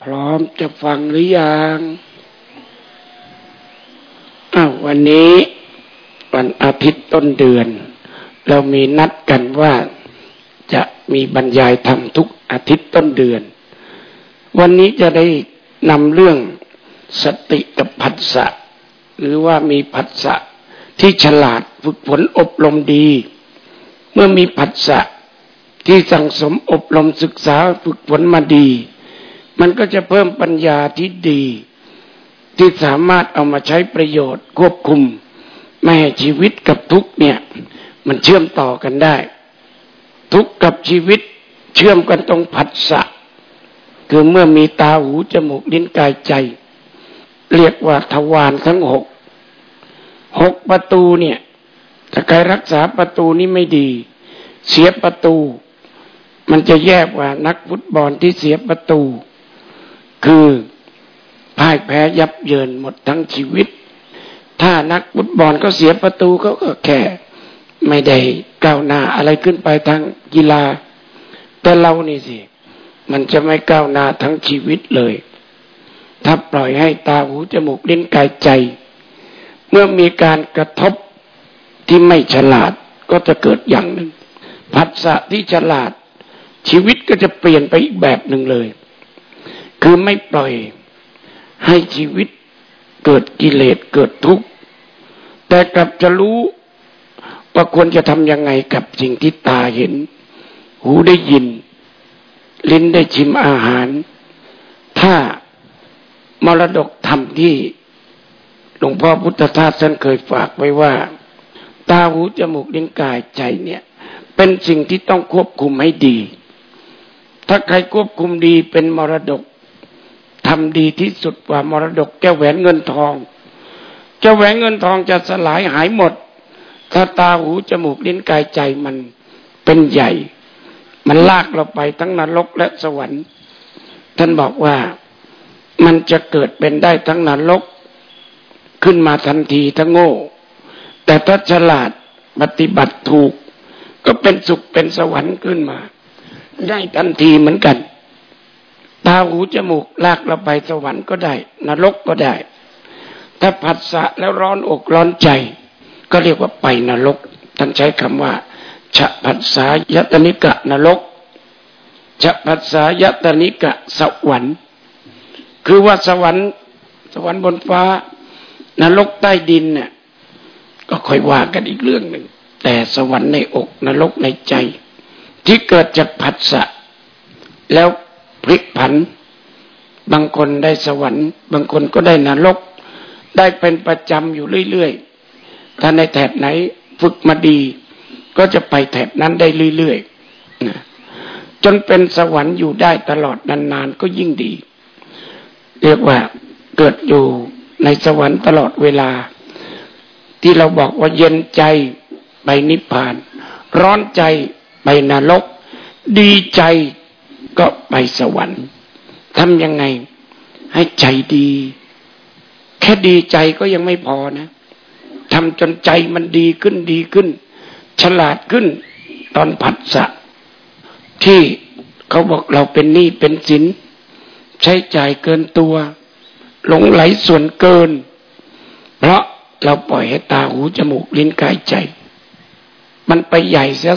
พร้อมจะฟังหรือยังวันนี้วันอาทิตย์ต้นเดือนเรามีนัดกันว่าจะมีบรรยายธรรมทุกอาทิตย์ต้นเดือนวันนี้จะได้นำเรื่องสติกับผัสสะหรือว่ามีผัสสะที่ฉลาดฝึกฝนอบรมดีเมื่อมีผัสสะที่สั่งสมอบรมศึกษาฝึกฝนมาดีมันก็จะเพิ่มปัญญาที่ดีที่สามารถเอามาใช้ประโยชน์ควบคุมไม่ให้ชีวิตกับทุกข์เนี่ยมันเชื่อมต่อกันได้ทุกข์กับชีวิตเชื่อมกันตรงผัสสะคือเมื่อมีตาหูจมูกลิ้นกายใจเรียกว่าทวารทั้งหกประตูเนี่ยถ้าใครรักษาประตูนี้ไม่ดีเสียประตูมันจะแย่กว่านักฟุตบอลที่เสียประตูคือพ่ายแพ้ยับเยินหมดทั้งชีวิตถ้านักฟุตบอลก็เสียประตูเขาก็แค่ไม่ได้ก้าวหน้าอะไรขึ้นไปทางกีฬาแต่เรานี่สิมันจะไม่ก้าวหน้าทั้งชีวิตเลยถ้าปล่อยให้ตาหูจมูกลิ้นกายใจเมื่อมีการกระทบที่ไม่ฉลาดก็จะเกิดอย่างหนึ่งผัสสะที่ฉลาดชีวิตก็จะเปลี่ยนไปอีกแบบหนึ่งเลยคือไม่ปล่อยให้ชีวิตเกิดกิเลสเกิดทุกข์แต่กลับจะรู้ว่าควรจะทำยังไงกับสิ่งที่ตาเห็นหูได้ยินลิ้นได้ชิมอาหารถ้ามรดกธรรมที่หลวงพ่อพุทธทาสท่านเคยฝากไว้ว่าตาหูจมูกลิ้นกายใจเนี่ยเป็นสิ่งที่ต้องควบคุมให้ดีถ้าใครควบคุมดีเป็นมรดกทำดีที่สุดกว่ามรดกแก้วแหวนเงินทองแก้วแหวนเงินทองจะสลายหายหมดถ้าตาหูจมูกลิ้นกายใจมันเป็นใหญ่มันลากเราไปทั้งนรกและสวรรค์ท่านบอกว่ามันจะเกิดเป็นได้ทั้งนรกขึ้นมาทันทีถ้าโง่แต่ถ้าฉลาดปฏิบัติถูกก็เป็นสุขเป็นสวรรค์ขึ้นมาได้ทันทีเหมือนกันตาหูจมูกลากเราไปสวรรค์ก็ได้นรกก็ได้ถ้าผัสสะแล้วร้อนอกร้อนใจก็เรียกว่าไปนรกท่านใช้คำว่าฉะผัสสะยตนิกะนรกฉะผัสสะยตนิกะสวรรค์คือว่าสวรรค์บนฟ้านรกใต้ดินเนี่ยก็ค่อยว่ากันอีกเรื่องหนึ่งแต่สวรรค์ในอกนรกในใจที่เกิดจากผัสสะแล้วพลิกผันบางคนได้สวรรค์บางคนก็ได้นรกได้เป็นประจำอยู่เรื่อยๆถ้าในแถบไหนฝึกมาดีก็จะไปแถบนั้นได้เรื่อยๆนะจนเป็นสวรรค์อยู่ได้ตลอดนานๆก็ยิ่งดีเรียกว่าเกิดอยู่ในสวรรค์ตลอดเวลาที่เราบอกว่าเย็นใจไปนิพพานร้อนใจไปนรกดีใจก็ไปสวรรค์ทำยังไงให้ใจดีแค่ดีใจก็ยังไม่พอนะทำจนใจมันดีขึ้นฉลาดขึ้นตอนผัสสะที่เขาบอกเราเป็นหนี้เป็นสินใช้จ่ายเกินตัวหลงไหลส่วนเกินเพราะเราปล่อยให้ตาหูจมูกลิ้นกายใจมันไปใหญ่เสีย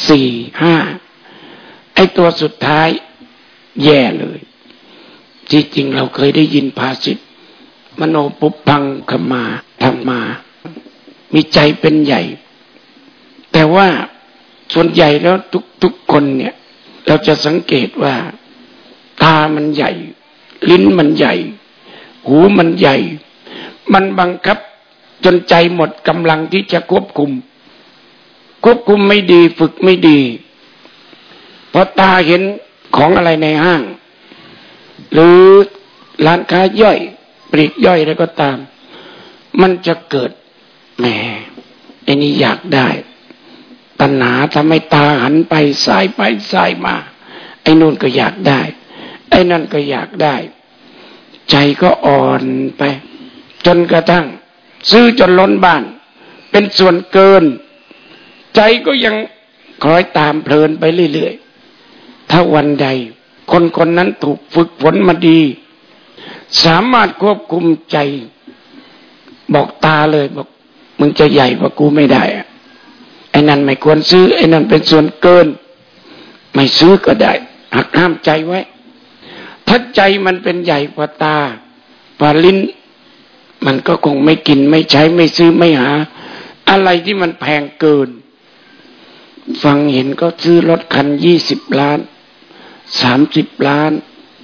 4-5ไอ้ตัวสุดท้ายแย่เลยที่จริงเราเคยได้ยินภาษิตมโนปุพพังคมาธรรมามีใจเป็นใหญ่แต่ว่าส่วนใหญ่แล้วทุกคนเนี่ยเราจะสังเกตว่าตามันใหญ่ลิ้นมันใหญ่หูมันใหญ่มันบังคับจนใจหมดกำลังที่จะควบคุมไม่ดีฝึกไม่ดีพอตาเห็นของอะไรในห้างหรือร้านค้าย่อยปลีกย่อยอะไรก็ตามมันจะเกิดแหมไอ้นี่อยากได้ตัณหาทำให้ตาหันไปซ้ายไปซ้ายมาไอ้นู่นก็อยากได้ไอ้นั่นก็อยากได้ใจก็อ่อนไปจนกระทั่งซื้อจนล้นบ้านเป็นส่วนเกินใจก็ยังคล้อยตามเพลินไปเรื่อยๆถ้าวันใดคนคนนั้นถูกฝึกฝนมาดีสามารถควบคุมใจบอกตาเลยบอกมึงจะใหญ่กว่ากูไม่ได้ไอ้นั่นไม่ควรซื้อไอ้นั่นเป็นส่วนเกินไม่ซื้อก็ได้หักห้ามใจไว้ถ้าใจมันเป็นใหญ่กว่าตากว่าลิ้นมันก็คงไม่กินไม่ใช้ไม่ซื้อไม่หาอะไรที่มันแพงเกินฟังเห็นก็ซื้อรถคัน20 ล้าน30 ล้าน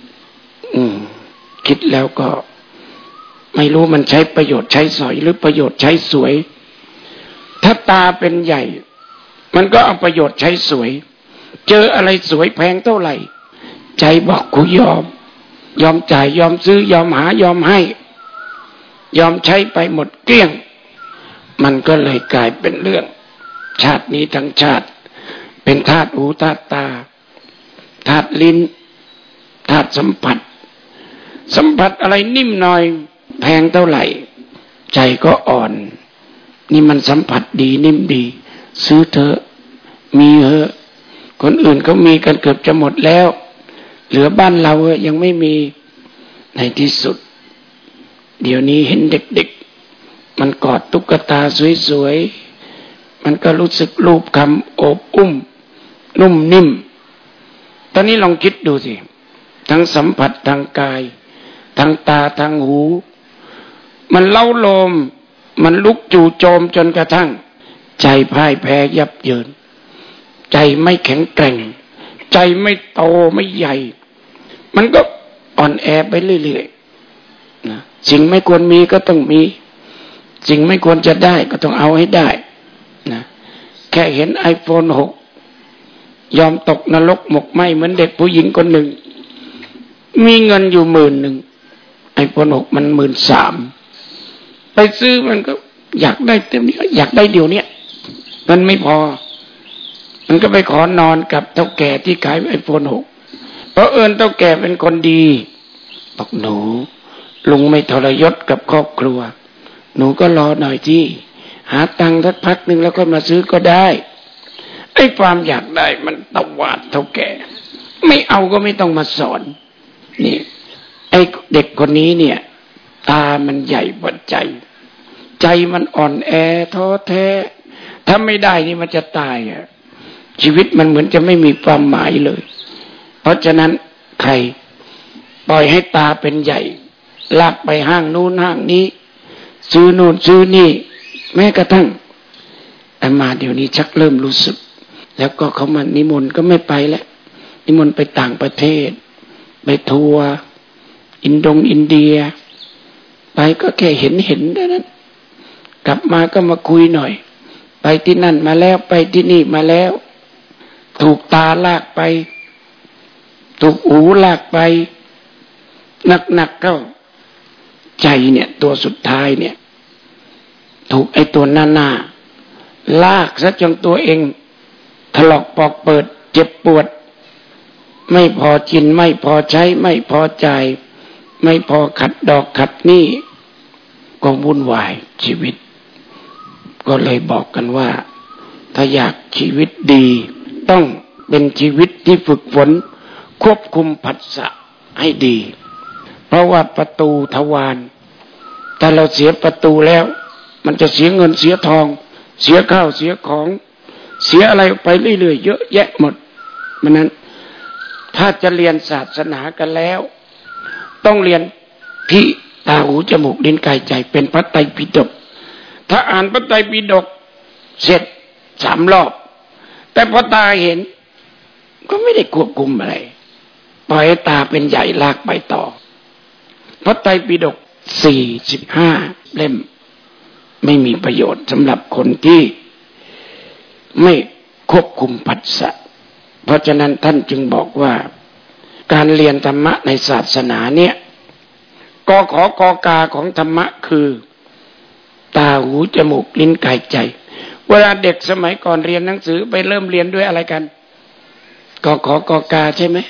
คิดแล้วก็ไม่รู้มันใช้ประโยชน์ใช้สอยหรือประโยชน์ใช้สวยถ้าตาเป็นใหญ่มันก็เอาประโยชน์ใช้สวยเจออะไรสวยแพงเท่าไหร่ใจบอกกูยอมจ่ายยอมซื้อยอมหายอมให้ยอมใช้ไปหมดเกลี้ยงมันก็เลยกลายเป็นเรื่องชาตินี้ทั้งชาติเป็นธาตุหูธาตุตาธาตุลิ้นธาตุสัมผัสอะไรนิ่มหน่อยแพงเท่าไหร่ใจก็อ่อนนี่มันสัมผัสดีนิ่มดีซื้อเถอะมีเถอะคนอื่นเขามีกันเกือบจะหมดแล้วเหลือบ้านเรายังไม่มีในที่สุดเดี๋ยวนี้เห็นเด็กๆมันกอดตุ๊กตาสวยๆมันก็รู้สึกรูปคำโอบอุ้มนุ่มนิ่มตอนนี้ลองคิดดูสิทั้งสัมผัสทางกายทางตาทางหูมันเล้าโลมมันลุกจู่โจมจนกระทั่งใจพ่ายแพ้ยับเยินใจไม่แข็งแกร่งใจไม่โตไม่ใหญ่มันก็อ่อนแอไปเรื่อยๆนะสิ่งไม่ควรมีก็ต้องมีสิ่งไม่ควรจะได้ก็ต้องเอาให้ได้นะแค่เห็น iPhone 6ยอมตกนรกหมกไหมเหมือนเด็กผู้หญิงคนหนึ่งมีเงินอยู่10,000 iPhone 6มัน13,000ไปซื้อมันก็อยากได้เต็มนี้อยากได้เดี๋ยวนี้มันไม่พอมันก็ไปขอนอนกับเฒ่าแก่ที่ขาย iPhone 6เพราะเฒ่าแก่เป็นคนดีบอกหนูลุงไม่ทรยศกับครอบครัวหนูก็รอหน่อยที่หาตังค์สักพักนึงแล้วก็มาซื้อก็ได้ไอ้ความอยากได้มันตวาดเฒ่าแก่ไม่เอาก็ไม่ต้องมาสอนนี่ไอ้เด็กคนนี้เนี่ยตามันใหญ่กว่าใจมันอ่อนแอท้อแท้ถ้าไม่ได้นี่มันจะตายชีวิตมันเหมือนจะไม่มีความหมายเลยเพราะฉะนั้นใครปล่อยให้ตาเป็นใหญ่ลากไปห้างนู้นห้างนี้ซื้อนู่นซื้อนี่แม้กระทั่งแต่มาเดี๋ยวนี้ชักเริ่มรู้สึกแล้วก็เขามานิมนต์ก็ไม่ไปแล้วนิมนต์ไปต่างประเทศไปทัวร์อินเดียไปก็แค่เห็นเท่านั้นกลับมาก็มาคุยหน่อยไปที่นั่นมาแล้วไปที่นี่มาแล้วถูกตาลากไปถูกหูลากไปหนักเข้าใจเนี่ยตัวสุดท้ายเนี่ยถูกไอ้ตัวหน้าลากซะจนตัวเองถลอกปอกเปิดเจ็บปวดไม่พอกินไม่พอใช้ไม่พอจ่ายไม่พอขัดดอกขัดหนี้ก็วุ่นวายชีวิตก็เลยบอกกันว่าถ้าอยากชีวิตดีต้องเป็นชีวิตที่ฝึกฝนควบคุมผัสสะให้ดีเพราะว่าประตูทวารถ้าเราเสียประตูแล้วมันจะเสียเงินเสียทองเสียข้าวเสียของเสียอะไรไปเรื่อยๆเยอะแยะหมดมันนั้นถ้าจะเรียนศาสนากันแล้วต้องเรียนที่ตาหูจมูกลิ้นกายใจเป็นพระไตรปิฎกถ้าอ่านพระไตรปิฎกเสร็จ3 รอบแต่พอตาเห็นก็ไม่ได้ควบคุมอะไรปล่อยให้ตาเป็นใหญ่ลากไปต่อพระไตรปิฎก45 เล่มไม่มีประโยชน์สำหรับคนที่ไม่ควบคุมผัสสะเพราะฉะนั้นท่านจึงบอกว่าการเรียนธรรมะในศาสนาเนี่ยกขกกาของธรรมะคือตาหูจมูกลิ้นกายใจเวลาเด็กสมัยก่อนเรียนหนังสือไปเริ่มเรียนด้วยอะไรกันกขกกาใช่ไหม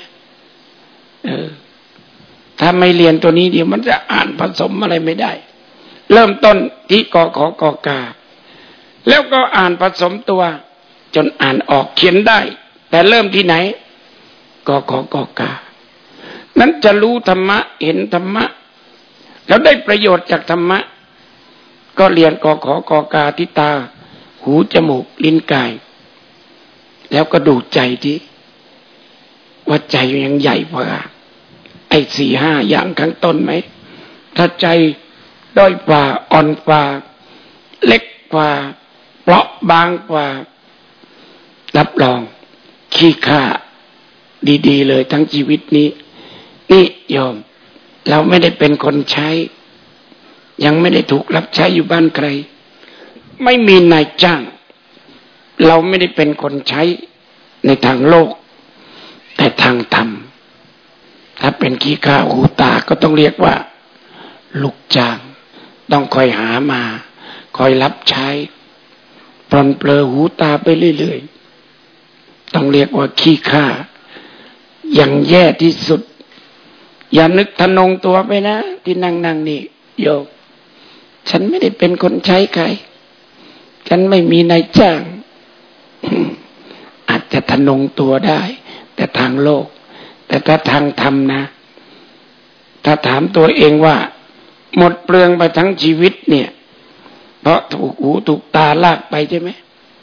ถ้าไม่เรียนตัวนี้เดี๋ยวมันจะอ่านผสมอะไรไม่ได้เริ่มต้นที่กขกกาแล้วก็อ่านผสมตัวจนอ่านออกเขียนได้แต่เริ่มที่ไหนกขกกานั้นจะรู้ธรรมะเห็นธรรมะแล้วได้ประโยชน์จากธรรมะก็เรียนกขกกาทิตาหูจมูกลิ้นกายแล้วก็ดูใจที่ว่าใจยังใหญ่กว่าไอ้4-5อย่างข้างต้นไหมถ้าใจด้อยกว่าอ่อนกว่าเล็กกว่าเปราะบางกว่ารับรองขี้ข้าดีๆเลยทั้งชีวิตนี้นี่โยมเราไม่ได้เป็นคนใช้ยังไม่ได้ถูกรับใช้อยู่บ้านใครไม่มีนายจ้างเราไม่ได้เป็นคนใช้ในทางโลกแต่ทางธรรมถ้าเป็นขี้ข้าหูตาก็ต้องเรียกว่าลูกจ้างต้องคอยหามาคอยรับใช้ปลนเปลือหูตาไปเรื่อยๆต้องเรียกว่าขี้ข้าอย่างแย่ที่สุดอย่านึกทะนงตัวไปนะที่นั่งนี่โยมฉันไม่ได้เป็นคนใช้ใครฉันไม่มีนายจ้าง อาจจะทะนงตัวได้แต่ทางโลกแต่ถ้าทางธรรมนะถ้าถามตัวเองว่าหมดเปลืองไปทั้งชีวิตเนี่ยเพราะถูกหูถูกตาลากไปใช่ไหม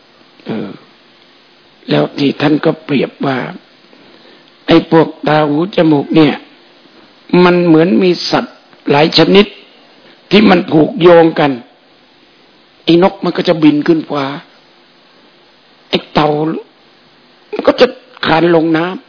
แล้วที่ท่านก็เปรียบว่าไอ้พวกตาหูจมูกเนี่ยมันเหมือนมีสัตว์หลายชนิดที่มันผูกโยงกันไอ้นกมันก็จะบินขึ้นฟ้าไอ้เต่ามันก็จะคลานลงน้ำ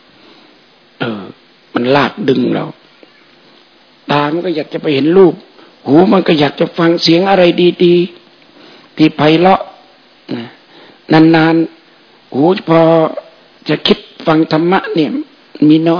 มันลากดึงเราตามันก็อยากจะไปเห็นรูปหูมันก็อยากจะฟังเสียงอะไรดีๆที่ไพเราะนานๆหูพอจะคิดฟังธรรมะเนี่ยมีน้อย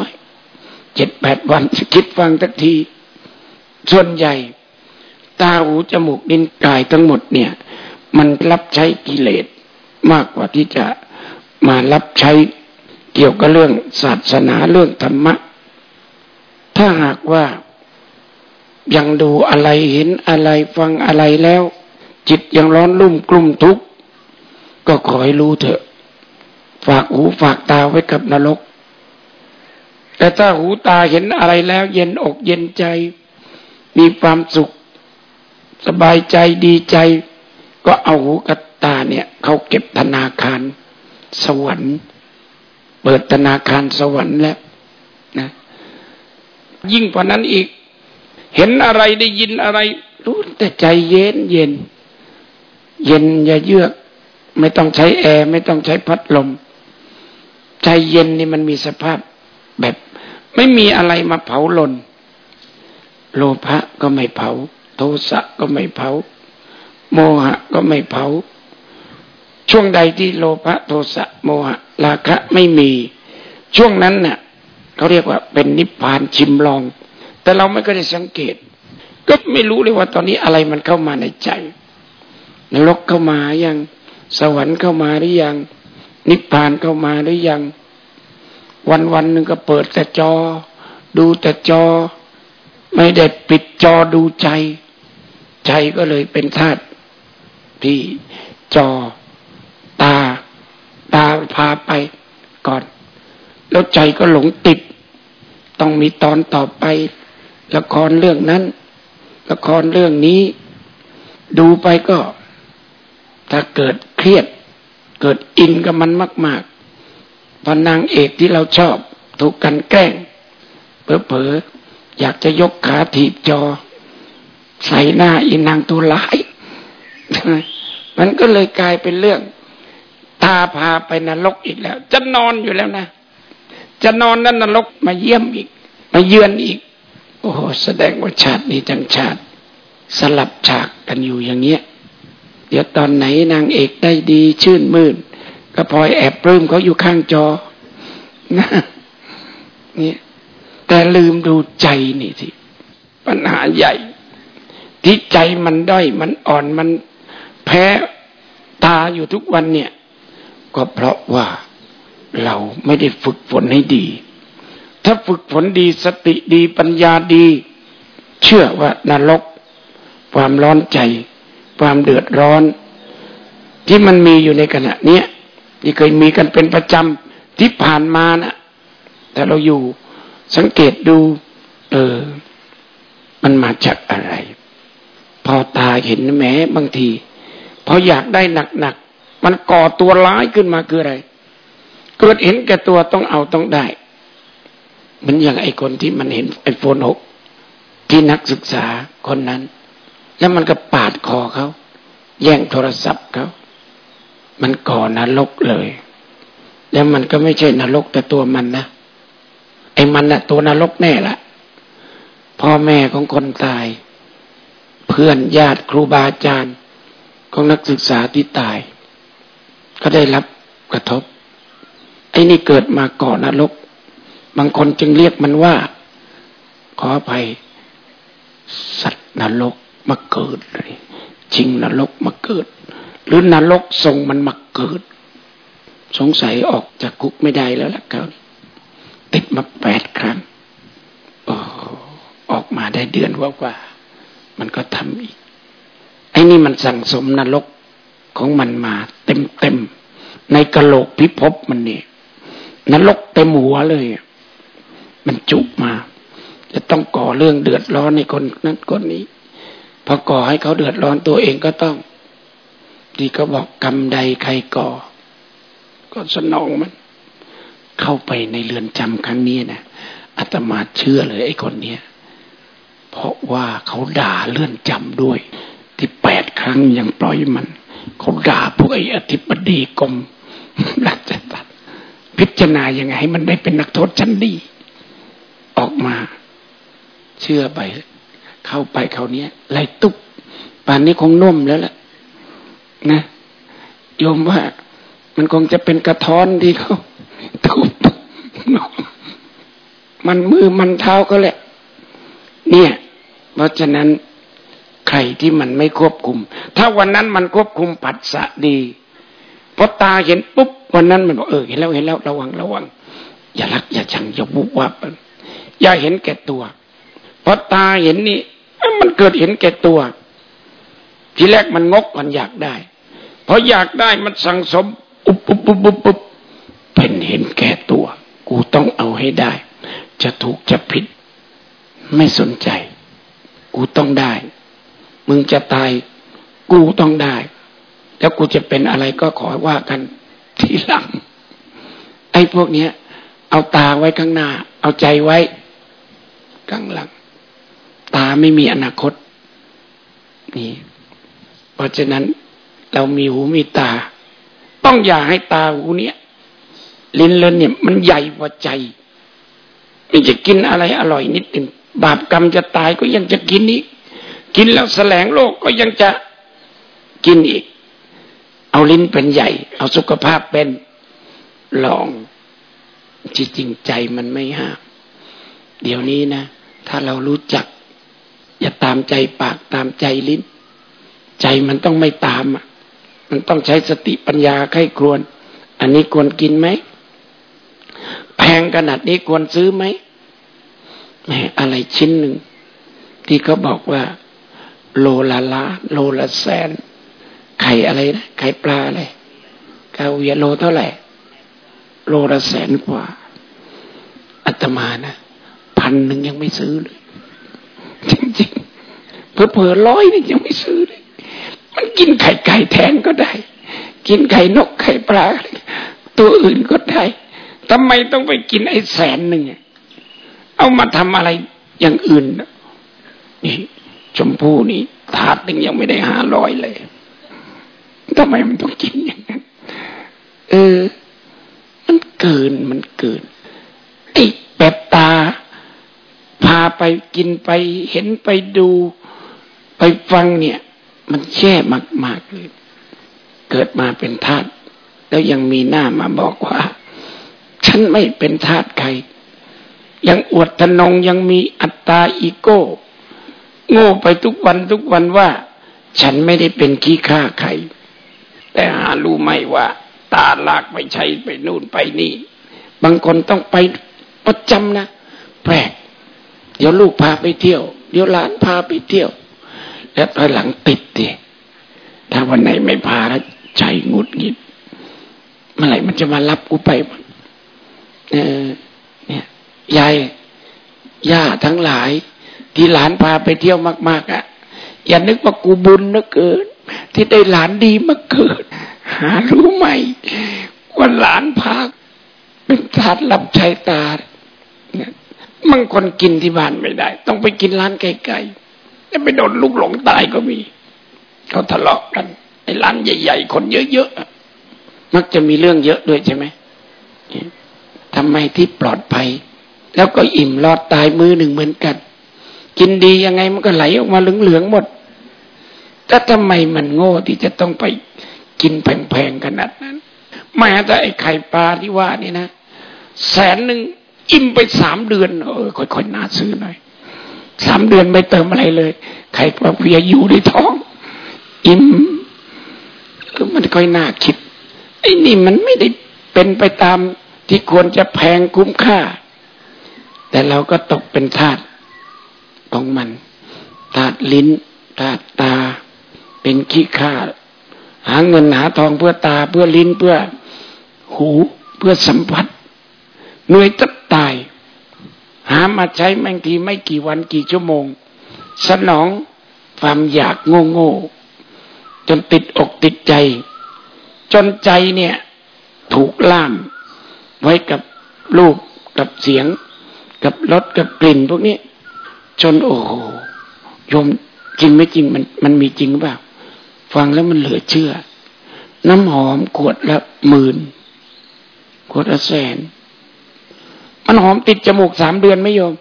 7-8 วันจะคิดฟังสักทีส่วนใหญ่ตาหูจมูกลิ้นกายทั้งหมดเนี่ยมันรับใช้กิเลสมากกว่าที่จะมารับใช้เกี่ยวกับเรื่องศาสนาเรื่องธรรมะถ้าหากว่ายังดูอะไรเห็นอะไรฟังอะไรแล้วจิตยังร้อนรุ่มกลุ่มทุกข์ก็ขอให้รู้เถอะฝากหูฝากตาไว้กับนรกแต่ถ้าหูตาเห็นอะไรแล้วเย็นอกเย็นใจมีความสุขสบายใจดีใจก็เอาหูกับตาเนี่ยเขาเก็บธนาคารสวรรค์เปิดธนาคารสวรรค์แล้วนะยิ่งกว่านั้นอีกเห็นอะไรได้ยินอะไรรู้แต่ใจเย็นเย็นอย่าเยือกไม่ต้องใช้แอร์ไม่ต้องใช้พัดลมใจเย็นนี่มันมีสภาพแบบไม่มีอะไรมาเผาลนโลภะก็ไม่เผาโทสะก็ไม่เผาโมหะก็ไม่เผาช่วงใดที่โลภะโทสะโมหะราคะไม่มีช่วงนั้นน่ะเขาเรียกว่าเป็นนิพพานชิมลองแต่เราไม่ก็ได้สังเกตก็ไม่รู้เลยว่าตอนนี้อะไรมันเข้ามาในใจนรกเข้ามายังสวรรค์เข้ามาหรือยังนิพพานเข้ามาหรือยังวันนึงก็เปิดแต่จอดูแต่จอไม่ได้ปิดจอดูใจใจก็เลยเป็นธาตุที่จอตาพาไปก่อนแล้วใจก็หลงติดต้องมีตอนต่อไปละครเรื่องนั้นละครเรื่องนี้ดูไปก็ถ้าเกิดเครียดเกิดอินกับมันมากๆพอนางเอกที่เราชอบถูกกันแกล้งเผลอๆอยากจะยกขาถีบจอใส่หน้าอีนางตัวร้ายมันก็เลยกลายเป็นเรื่องตาพาไปนรกอีกแล้วจะนอนอยู่แล้วนะจะนอนนั้นนรกมาเยี่ยมอีกมาเยือนอีกโอ้โหแสดงว่าชาตินี้ทั้งชาติสลับฉากกันอยู่อย่างเงี้ยเดี๋ยวตอนไหนนางเอกได้ดีชื่นมื่นก็พลอยแอบปลื้มเขาอยู่ข้างจอนะเนี่ยแต่ลืมดูใจนี่สิปัญหาใหญ่ที่ใจมันด้อยมันอ่อนมันแพ้ตาอยู่ทุกวันเนี่ยก็เพราะว่าเราไม่ได้ฝึกฝนให้ดีถ้าฝึกฝนดีสติดีปัญญาดีเชื่อว่านรกความร้อนใจความเดือดร้อนที่มันมีอยู่ในขณะเนี้ยที่เคยมีกันเป็นประจำที่ผ่านมานะแต่เราอยู่สังเกตดูมันมาจากอะไรพอตาเห็นแม้บางทีพออยากได้หนักๆมันก่อตัวร้ายขึ้นมาคืออะไรเกิดเห็นแก่ตัวต้องเอาต้องได้เหมือนอย่างไอ้คนที่มันเห็นiPhone 6ที่นักศึกษาคนนั้นแล้วมันก็ปาดคอเขาแย่งโทรศัพท์เขามันก่อนรกเลยแล้วมันก็ไม่ใช่นรกแต่ตัวมันนะไอ้มันน่ะตัวนรกแน่ละพ่อแม่ของคนตายเพื่อนญาติครูบาอาจารย์ของนักศึกษาที่ตายก็ได้รับกระทบไอ้นี่เกิดมาก่อนนรกบางคนจึงเรียกมันว่าขออภัยสัตว์นรกมาเกิดเลยชิงนรกมาเกิดหรือนรกส่งมันมาเกิดสงสัยออกจากคุกไม่ได้แล้วล่ะครับติดมา8 ครั้งออกมาได้เดือนกว่ามันก็ทำอีกไอ้นี่มันสั่งสมนรกของมันมาเต็มในกะโหลกพิภพมันนี่นรกเต็มหัวเลยมันจุกมาจะต้องก่อเรื่องเดือดร้อนในคนนั้นคนนี้พอก่อให้เขาเดือดร้อนตัวเองก็ต้องที่เขาบอกกรรมใดใครก่อก็สนองมันเข้าไปในเรือนจำครั้งนี้นะอาตมาเชื่อเลยไอ้คนเนี้ยเพราะว่าเขาด่าเรือนจำด้วยที่8 ครั้งยังปล่อยมันเขาด่าพวกไอ้อธิบดีกรมราชทัณฑ์พิจารณายังไงให้มันได้เป็นนักโทษชั้นดีออกมาเชื่อไปเข้าไปเขาเนี้ยไล่ตุ๊บป่านนี้คงนุ่มแล้วล่ะนะโยมว่ามันคงจะเป็นกระท้อนที่เขาทุบมันมือมันเท้าก็แหละเนี่ยเพราะฉะนั้นใครที่มันไม่ควบคุมถ้าวันนั้นมันควบคุมผัสสะดีพอตาเห็นปุ๊บวันนั้นมันบอกเห็นแล้วระวังอย่ารักอย่าชังอย่าวุบวับอย่าเห็นแก่ตัวพอตาเห็นนี่มันเกิดเห็นแก่ตัวทีแรกมันงกมันอยากได้พออยากได้มันสั่งสมปุ๊บเป็นเห็นแก่ตัวกูต้องเอาให้ได้จะถูกจะผิดไม่สนใจกูต้องได้มึงจะตายกูต้องได้แล้วกูจะเป็นอะไรก็ขอว่ากันทีหลังไอ้พวกเนี้ยเอาตาไว้ข้างหน้าเอาใจไว้ข้างหลังตาไม่มีอนาคตนี่เพราะฉะนั้นเรามีหูมีตาต้องอย่าให้ตาหูเนี้ยลิ้นเล่นเนี่ยมันใหญ่กว่าใจไม่จะกินอะไรอร่อยนิดหนึ่งบาปกรรมจะตายก็ยังจะกินอีกกินแล้วแสลงโลกก็ยังจะกินอีกเอาลิ้นเป็นใหญ่เอาสุขภาพเป็นลองที่จริงใจมันไม่ห้ามเดี๋ยวนี้นะถ้าเรารู้จักอย่าตามใจปากตามใจลิ้นใจมันต้องไม่ตามมันต้องใช้สติปัญญาไข้ครวญอันนี้ควรกินไหมแพงขนาดนี้ควรซื้อไหมแหมอะไรชิ้นหนึ่งที่เขาบอกว่าโลละล้านโลละแสนไข่อะไรนะไข่ปลาอะไรกาเวียโลเท่าไหร่โลละ100,000 กว่าอาตมานะ1,000ยังไม่ซื้อเลยจริงๆเผลอๆ100นี่ยังไม่ซื้อเลยมันกินไข่ไก่แทนก็ได้กินไข่นกไข่ปลาตัวอื่นก็ได้ทำไมต้องไปกินไอ้100,000เอามาทำอะไรอย่างอื่นนี่ชมพู่นี่ถาดหนึ่งยังไม่ได้500เลยทำไมมันต้องกินอย่างนั้นมันเกินไอ้แปบตาพาไปกินไปเห็นไปดูไปฟังเนี่ยมันแช่มากๆเลยเกิดมาเป็นทาสแล้วยังมีหน้ามาบอกว่าฉันไม่เป็นทาสใครยังอวดทะนงยังมีอัตตาอีโก้โง่ไปทุกวันว่าฉันไม่ได้เป็นขี้ข้าใครแต่หารู้ไหมว่าตาลากไปใช้ไปนู่นไปนี่บางคนต้องไปประจำนะแปลกเดี๋ยวลูกพาไปเที่ยวเดี๋ยวหลานพาไปเที่ยวแล้วภายหลังติดดิถ้าวันไหนไม่พาแล้วใจงุดหงิดเมื่อไหร่มันจะมารับกูไปเนี่ยยายย่าทั้งหลายที่หลานพาไปเที่ยวมากๆอ่ะอย่านึกว่ากูบุญนะเกินที่ได้หลานดีมาเกิดหารู้ไหมว่าหลานพาเป็นทาสรับใช้ตาบางคนกินที่บ้านไม่ได้ต้องไปกินร้านไกลๆแล้วไปโดนลูกหลงตายก็มีเขาทะเลาะกันไอ้ร้านใหญ่ๆคนเยอะๆมักจะมีเรื่องเยอะด้วยใช่ไหมทำไมที่ปลอดภัยแล้วก็อิ่มรอดตายมือหนึ่งเหมือนกันกินดียังไงมันก็ไหลออกมาเหลืองๆหมดแต่ทำไมมันโง่ที่จะต้องไปกินแพงๆขนาดนั้นแม้แต่ไอ้ไข่ปลาที่ว่านี่นะ100,000อิ่มไป3 เดือนค่อยๆน่าซื้อหน่อย3 เดือนไม่เติมอะไรเลยไข่ปลาเพียอยู่ในท้องอิ่มมันค่อยน่าคิดไอ้นี่มันไม่ได้เป็นไปตามที่ควรจะแพงคุ้มค่าแต่เราก็ตกเป็นทาสของมันทาสลิ้นทาสตาเป็นขี้ข้าหาเงินหาทองเพื่อตาเพื่อลิ้นเพื่อหูเพื่อสัมผัสเหนื่อยจะตายหามาใช้บางทีไม่กี่วันกี่ชั่วโมงสนองความอยากโง่ๆจนติดอกติดใจจนใจเนี่ยถูกล่ามไว้กับรูปกับเสียงกับรสกับกลิ่นพวกนี้จนโอ้โหโยมจริงไม่จริงมันมีจริงหรือเปล่าฟังแล้วมันเหลือเชื่อน้ำหอมขวดละ10,000ขวดละ100,000มันหอมติดจมูก3 เดือนไหมโยม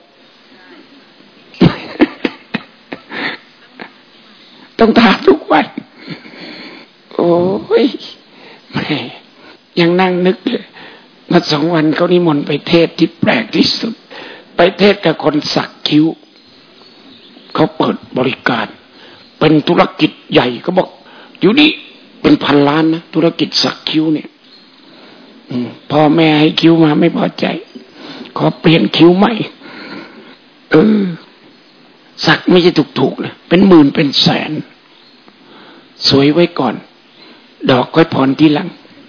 ต้องทาทุกวันโอ้ยแม่ยังนั่งนึกเลยมา2 วันเขานิมนต์ไปเทศที่แปลกที่สุดไปเทศกับคนสักคิ้วเขาเปิดบริการเป็นธุรกิจใหญ่เขาบอกอยู่นี่เป็นพันล้านนะธุรกิจสักคิ้วเนี่ยพ่อแม่ให้คิ้วมาไม่พอใจขอเปลี่ยนคิ้วใหม่สักไม่ใช่ถูกๆนะเป็น10,000เป็น100,000สวยไว้ก่อนดอกค่อยผ่อนทีหลัง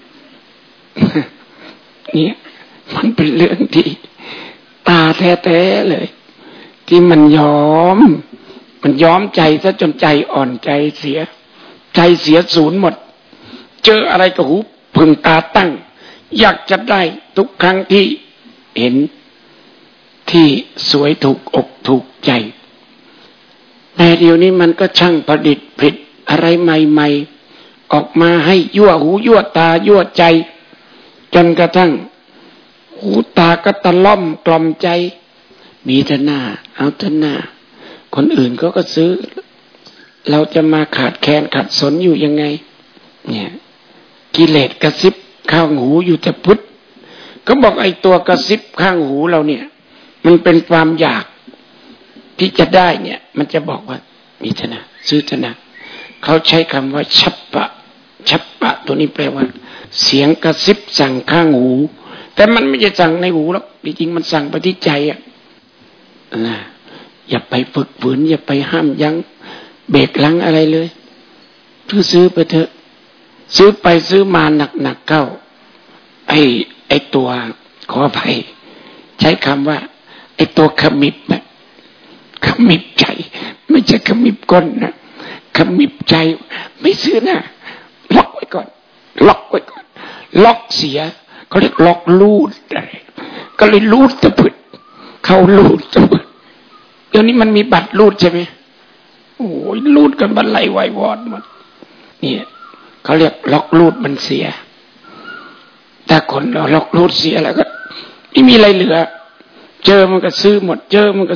เนี่ยมันเป็นเรื่องที่ตาแท้ๆเลยที่มันยอมใจซะจนใจอ่อนใจเสียใจเสียศูนย์หมดเจออะไรก็หูผึ่งตาตั้งอยากจะได้ทุกครั้งที่เห็นที่สวยถูกอกถูกใจแต่เดี๋ยวนี้มันก็ช่างประดิษฐ์ผลิตอะไรใหม่ๆออกมาให้ยั่วหูยั่วตายั่วใจจนกระทั่งหูตาก็ตะล่อมกล่อมใจมีแต่หน้าเอาแต่หน้าคนอื่นเขาก็ซื้อเราจะมาขาดแคลนขัดสนอยู่ยังไงเนี่ยกิเลสกระซิบข้างหูอยู่แต่พุทธก็บอกไอ้ตัวกระซิบข้างหูเราเนี่ยมันเป็นความอยากที่จะได้เนี่ยมันจะบอกว่ามีแต่นะซื้อแต่นะเขาใช้คำว่าชัปปะตัวนี้แปลว่าเสียงกระซิบสั่งข้างหูแต่มันไม่ใช่สั่งในหูหรอกจริงๆมันสั่งไปที่ใจอ่ะนะอย่าไปฝึกฝืนอย่าไปห้ามยั้งเบรกลังอะไรเลยซื้อไปเถอะซื้อไปซื้อมาหนักๆเข้าไอ้ตัวขออภัยใช้คำว่าไอ้ตัวขมิบนะขมิบใจไม่ใช่ขมิบก้นนะขมิบใจไม่ซื้อนะล็อกไว้ก่อนล็อกเสียเขาเรียกล็อกลูดอะไรก็เลยลูดตะพึดเขาลูดตะพึดเดี๋ยวนี้มันมีบัตรลูดใช่ไหมโอ้ยลูดกันบันไลไววอดหมดเนี่ยเขาเรียกล็อกลูดมันเสียถ้าคนเราล็อกลูดเสียแล้วก็ไม่มีอะไรเหลือเจอมันก็ซื้อหมด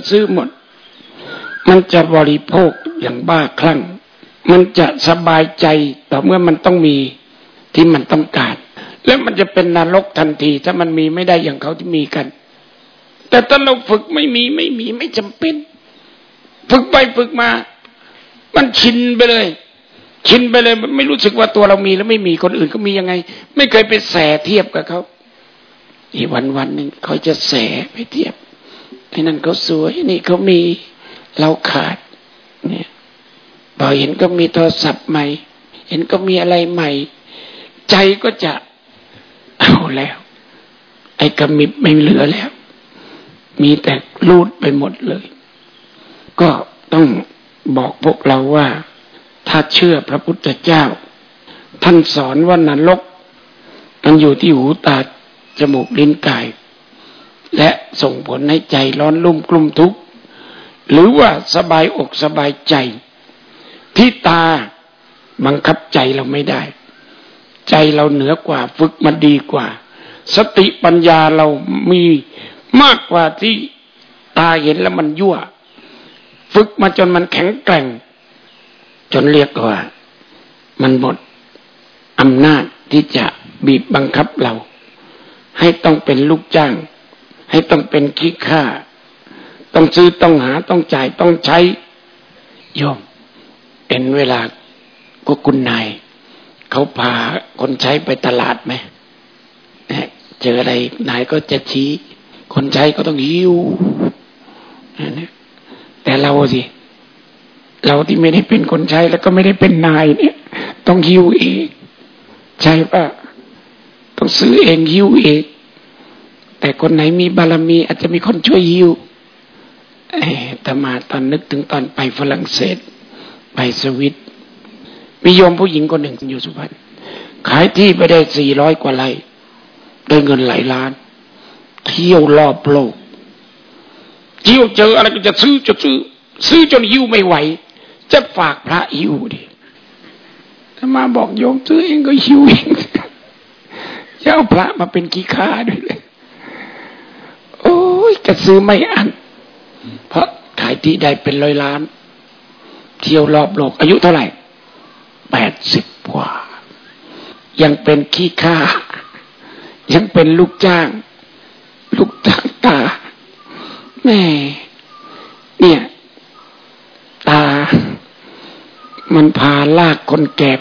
มันจะบริโภคอย่างบ้าคลั่งมันจะสบายใจต่อเมื่อมันต้องมีที่มันต้องการแล้วมันจะเป็นนรกทันทีถ้ามันมีไม่ได้อย่างเขาที่มีกันแต่ถ้าเราฝึกไม่มีไม่จำเป็นฝึกไปฝึกมามันชินไปเลยมันไม่รู้สึกว่าตัวเรามีแล้วไม่มีคนอื่นก็มียังไงไม่เคยไปแสเทียบกับเขาอีกวันหนึ่งเขาจะแสไปเทียบไอ้นั่นเขาสวยนี่เขามีเราขาดเนี่ยพอเห็นก็มีโทรศัพท์ใหม่เห็นก็มีอะไรใหม่ใจก็จะเอาแล้วไอ้กระมิบไม่เหลือแล้วมีแต่รูดไปหมดเลยก็ต้องบอกพวกเราว่าถ้าเชื่อพระพุทธเจ้าท่านสอนว่านรกมันอยู่ที่หูตาจมูกลิ้นกายและส่งผลให้ใจร้อนรุ่มกลุ้มทุกข์หรือว่าสบายอกสบายใจที่ตาบังคับใจเราไม่ได้ใจเราเหนือกว่าฝึกมาดีกว่าสติปัญญาเรามีมากกว่าที่ตาเห็นแล้วมันยั่วฝึกมาจนมันแข็งแกร่งจนเรียกว่ามันหมดอำนาจที่จะบีบบังคับเราให้ต้องเป็นลูกจ้างให้ต้องเป็นขี้ข้าต้องซื้อต้องหาต้องจ่ายต้องใช้โยมเป็นเวลาก็คุณนายเขาพาคนใช้ไปตลาดไหมเจออะไรนายก็จะชี้คนใช้ก็ต้องหิ้วแต่เราสิเราที่ไม่ได้เป็นคนใช้แล้วก็ไม่ได้เป็นนายเนี่ยต้องหิ้วเองใช่ป่ะต้องซื้อเองหิ้วเองแต่คนไหนมีบารมีอาจจะมีคนช่วยหิ้วแต่มาตอนนึกถึงตอนไปฝรั่งเศสไปสวิตมีโยมผู้หญิงคนหนึ่งอยู่สุพรรณขายที่ไปได้400 กว่าไร่ได้เงินหลายล้านเที่ยวรอบโลกเที่ยวเจออะไรก็จะซื้อจนหิ้วไม่ไหวจะฝากพระหิ้วดิถ้ามาบอกโยมซื้อเองก็หิ้วเองจะเอาพระมาเป็นขี้ข้าด้วยเลยโอ้ยก็ซื้อไม่อันเพราะขายที่ได้เป็น100 ล้านเที่ยวรอบโลกอายุเท่าไหร่80 กว่ายังเป็นขี้ข้ายังเป็นลูกจ้างตาแม่เนี่ยตามันพาลากคนแก่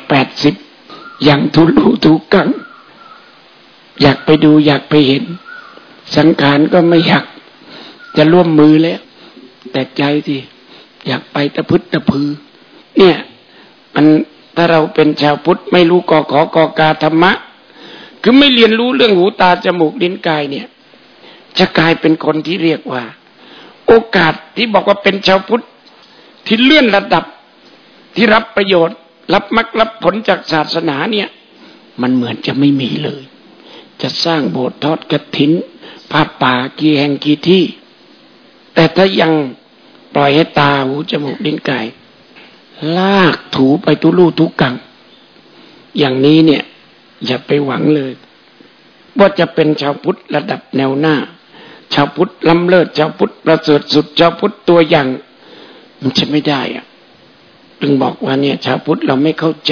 80อย่างทุลุทุกังอยากไปดูอยากไปเห็นสังขารก็ไม่อยากจะร่วมมือแล้วแต่ใจที่อยากไปตะพึดตะพือเนี่ยมันถ้าเราเป็นชาวพุทธไม่รู้กอขอกอกาธรรมะคือไม่เรียนรู้เรื่องหูตาจมูกลิ้นกายเนี่ยจะกลายเป็นคนที่เรียกว่าโอกาสที่บอกว่าเป็นชาวพุทธที่เลื่อนระดับที่รับประโยชน์รับมรรครับผลจากศาสนาเนี่ยมันเหมือนจะไม่มีเลยจะสร้างโบสถ์ทอดกฐินผ้าป่ากี่แห่งกี่ที่แต่ถ้ายังปล่อยให้ตาหูจมูกลิ้นกายลากถูไปทุลู่ทุกังอย่างนี้เนี่ยอย่าไปหวังเลยว่าจะเป็นชาวพุทธระดับแนวหน้าชาวพุทธล้ำเลิศชาวพุทธประเสริฐสุดชาวพุทธตัวอย่างมันจะไม่ได้อ่ะจึงบอกว่าเนี่ยชาวพุทธเราไม่เข้าใจ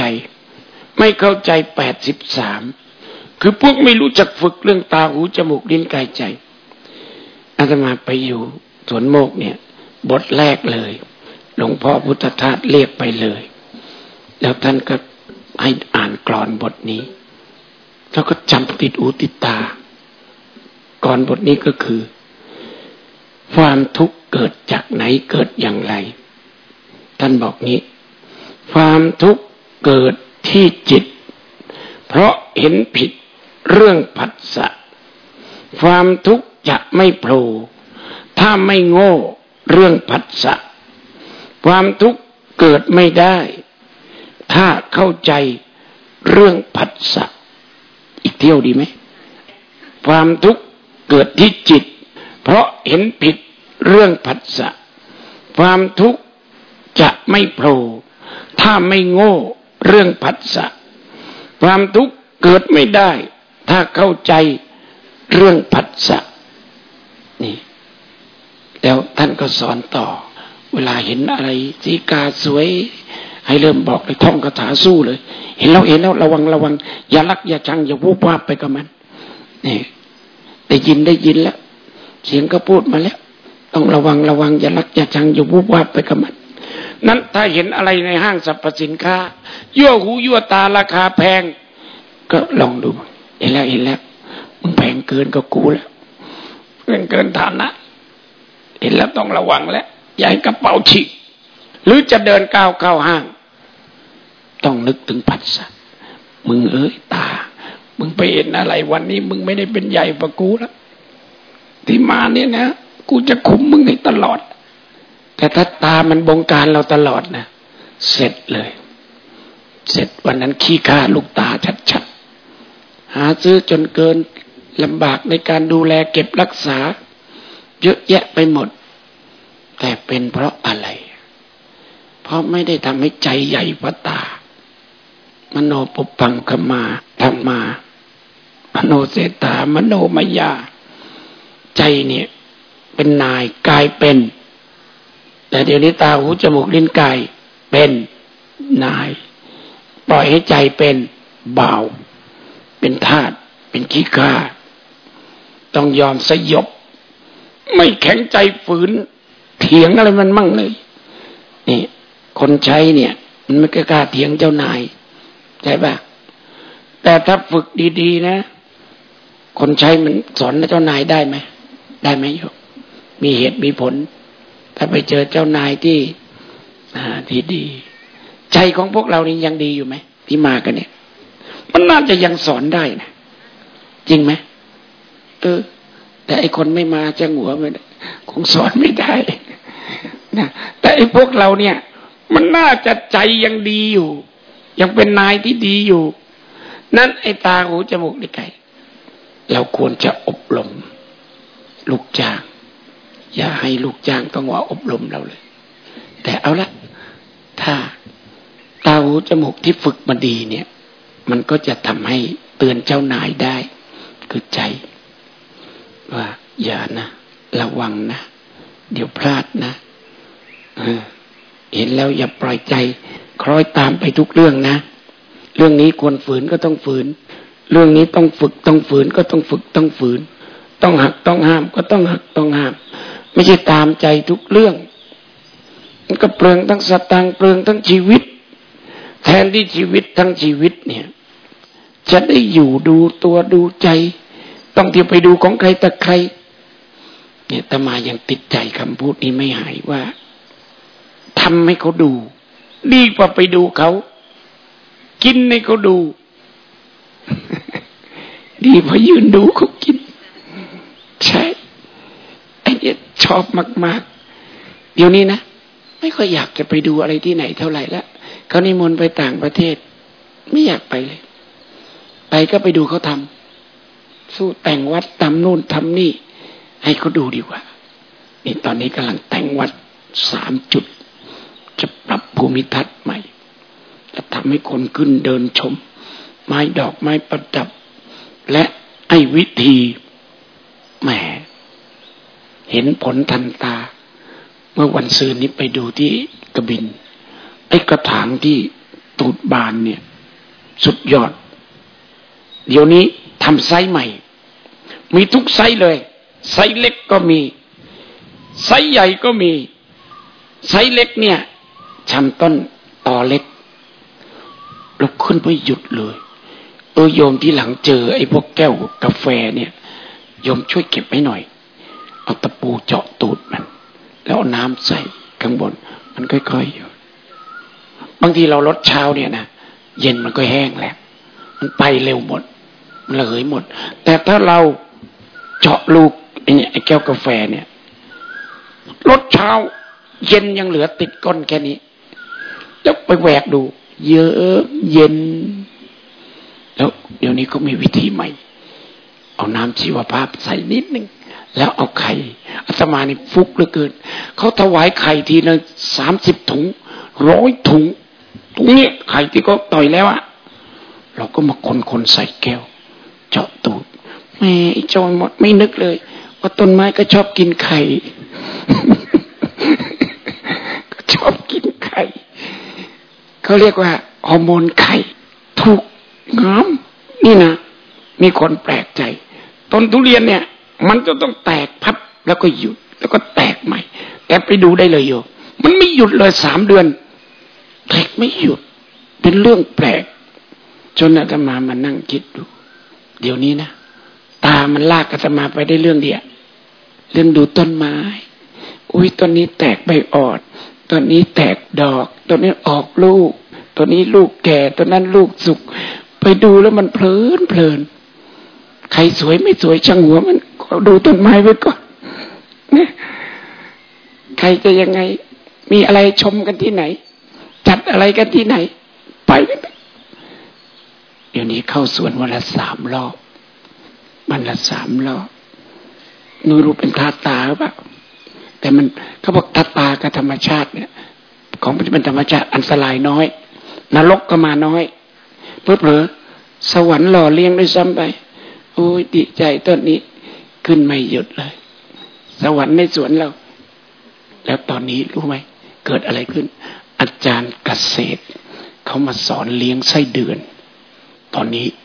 83คือพวกไม่รู้จักฝึกเรื่องตาหูจมูกลิ้นกายใจอาตมาไปอยู่สวนโมกเนี่ยบทแรกเลยหลวงพ่อพุทธทาสเรียกไปเลยแล้วท่านก็ให้อ่านกลอนบทนี้แล้วก็จำติดหูติดตากลอนบทนี้ก็คือความทุกข์เกิดจากไหนเกิดอย่างไรท่านบอกงี้ความทุกข์เกิดที่จิตเพราะเห็นผิดเรื่องผัสสะความทุกข์จะไม่โผล่ถ้าไม่โง่เรื่องผัสสะความทุกข์เกิดไม่ได้ถ้าเข้าใจเรื่องผัสสะอีกเที่ยวดีไหมความทุกข์เกิดที่จิตเพราะเห็นผิดเรื่องผัสสะความทุกข์จะไม่โผล่ถ้าไม่โง่เรื่องผัสสะความทุกข์เกิดไม่ได้ถ้าเข้าใจเรื่องผัสสะนี่แล้วท่านก็สอนต่อเวลาเห็นอะไรสีกาสวยให้เริ่มบอกเลยท่องคาถาสู้เลยเห็นแล้วระวังอย่ารักอย่าชังอย่าวูบวาบไปกับมันนี่ได้ยินแล้วเสียงก็พูดมาแล้วต้องระวังอย่ารักอย่าชังอย่าวูบวาบไปกับมันนั้นถ้าเห็นอะไรในห้างสรรพสินค้ายั่วหูยั่วตาราคาแพงก็ลองดูเห็นแล้วมึงแพงเกินก็กูแล้วเกินฐานะเห็นแล้วต้องระวังแล้วอย่าให้กระเป๋าฉีกหรือจะเดินก้าวเข้าห้างต้องนึกถึงผัสสะมึงตามึงไปเห็นอะไรวันนี้มึงไม่ได้เป็นใหญ่กว่ากูแล้วที่มาเนี่ยนะกูจะคุมมึงให้ตลอดแต่ถ้าตามันบงการเราตลอดนะเสร็จเลยเสร็จวันนั้นขี้ข้าลูกตาชัดๆหาซื้อจนเกินลำบากในการดูแลเก็บรักษาเยอะแยะไปหมดแต่เป็นเพราะอะไรเพราะไม่ได้ทำให้ใจใหญ่กว่าตามโนปุพพังคมาธรรมามโนเสตามโนมยาใจเนี่ยเป็นนายกายเป็นแต่เดี๋ยวนี้ตาหูจมูกลิ้นกายเป็นนายปล่อยให้ใจเป็นบ่าวเป็นทาสเป็นขี้ข้าต้องยอมสยบไม่แข็งใจฝืนเถียงอะไรมันมั่งเลยนี่คนใช้เนี่ยมันไม่กล้าเถียงเจ้านายใช่ปะแต่ถ้าฝึกดีๆนะคนใช้มันสอนเจ้านายได้ไหมได้ไหมโยมมีเหตุมีผลถ้าไปเจอเจ้านายที่ดีใจของพวกเรานี่ยังดีอยู่ไหมที่มากันเนี่ยมันน่าจะยังสอนได้นะจริงไหมแต่ไอคนไม่มาจะหัวมันคงสอนไม่ได้นะแต่ไอพวกเราเนี่ยมันน่าจะใจยังดีอยู่ยังเป็นนายที่ดีอยู่นั่นไอตาหูจมูกลิ้นกายเราควรจะอบรมลูกจ้างอย่าให้ลูกจ้างต้องว่าอบรมเราเลยแต่เอาละถ้าตาหูจมูกที่ฝึกมาดีเนี่ยมันก็จะทำให้เตือนเจ้านายได้คือใจว่าอย่านะระวังนะเดี๋ยวพลาดนะเห็นแล้วอย่าปล่อยใจคล้อยตามไปทุกเรื่องนะเรื่องนี้ควรฝืนก็ต้องฝืนเรื่องนี้ต้องฝึกต้องฝืนก็ต้องฝึกต้องฝืนต้องหักต้องห้ามก็ต้องหักต้องห้ามไม่ใช่ตามใจทุกเรื่องมันก็เปลืองทั้งสตางค์เปลืองทั้งชีวิตแทนที่ชีวิตทั้งชีวิตเนี่ยจะได้อยู่ดูตัวดูใจต้องเที่ยวไปดูของใครแต่ใครเนี่ยอาตมายังติดใจคำพูดนี้ไม่หายว่าทำให้เขาดูดีกว่าไปดูเขากินให้เขาดู ดีกว่ายืนดูเขากินใช่ไอ้เนี่ยชอบมากๆเดี๋ยวนี้นะไม่ค่อยอยากจะไปดูอะไรที่ไหนเท่าไหร่ละเขานิมนต์ไปต่างประเทศไม่อยากไปเลยไปก็ไปดูเขาทำสู้แต่งวัดทำนู่นทำนี่ให้เขาดูดีกว่านี่ตอนนี้กำลังแต่งวัด3 จุดจะปรับภูมิทัศน์ใหม่จะทำให้คนขึ้นเดินชมไม้ดอกไม้ประดับและไอ้วิธีแหมเห็นผลทันตาเมื่อวันซืนนี้ไปดูที่กระบินไอ้กระถางที่ตูดบานเนี่ยสุดยอดเดี๋ยวนี้ทำไซส์ใหม่มีทุกไซส์เลยไซส์เล็กก็มีไซส์ใหญ่ก็มีไซส์เล็กเนี่ยชำต้นต่อเล็กลุกขึ้นไปหยุดเลยโยมที่หลังเจอไอ้พวกแก้วกาแฟเนี่ยโยมช่วยเก็บให้หน่อยเอาตะปูเจาะตูดมันแล้วเอาน้ำใส่ข้างบนมันค่อยๆอยู่บางทีเราลดเช้าเนี่ยนะเย็นมันก็แห้งแล้วมันไปเร็วหมดมันระเหยหมดแต่ถ้าเราเจาะลูกไอ้แก้วกาแฟเนี่ยลดเช้าเย็นยังเหลือติดก้นแค่นี้แล้วไปแหวกดูเยอะเย็นแล้วเดี๋ยวนี้ก็มีวิธีใหม่เอาน้ำชีวภาพใส่นิดนึงแล้วเอาไข่อาตมานี่ฟุกเหลือเกินเขาถวายไข่ทีนึง30 ถุง100 ถุงตรงนี้ไข่ที่เขาต่อยแล้วอะเราก็มาคนใส่แก้วเจาะตูดแม่ไอ้จอยหมดไม่นึกเลยว่าต้นไม้ก็ชอบกินไข่ ก็ชอบกินไข่เขาเรียกว่าฮอร์โมนไข่ถูกงามนี่นะมีคนแปลกใจต้นทุเรียนเนี่ยมันจะต้องแตกพับแล้วก็หยุดแล้วก็แตกใหม่แต่ไปดูได้เลยโยมันไม่หยุดเลย3 เดือนแตกไม่หยุดเป็นเรื่องแปลกจนอาตมามานั่งคิดดูเดี๋ยวนี้นะตามันลากอาตมาไปได้เรื่องเดียวเรื่องดูต้นไม้อุ้ยต้นนี้แตกใบอ่อนต้นนี้แตกดอกต้นนี้ออกลูกต้นนี้ลูกแก่ต้นนั้นลูกสุกไปดูแล้วมันเพลินใครสวยไม่สวยช่างหัวมันก็ดูต้นไม้ไว้ก่อนเนี่ยใครจะยังไงมีอะไรชมกันที่ไหนจัดอะไรกันที่ไหนไปกันเดี๋ยวนี้เข้าสวนวันละ3 รอบวันละ3 รอบนูรู้เป็นทาตาหรือเปล่าแต่มันเขาบอกทาตากับธรรมชาติเนี่ยของมันเป็นธรรมชาติอันตรายน้อยนรกก็มาน้อยเผลอสวรรค์หล่อเลี้ยงด้วยซ้ำไปโอ้ยดีใจต้นนี้ขึ้นไม่หยุดเลยสวรรค์ในสวนเราแล้วตอนนี้รู้ไหมเกิดอะไรขึ้นอาจารย์เกษตรเขามาสอนเลี้ยงไส้เดือนตอนนี้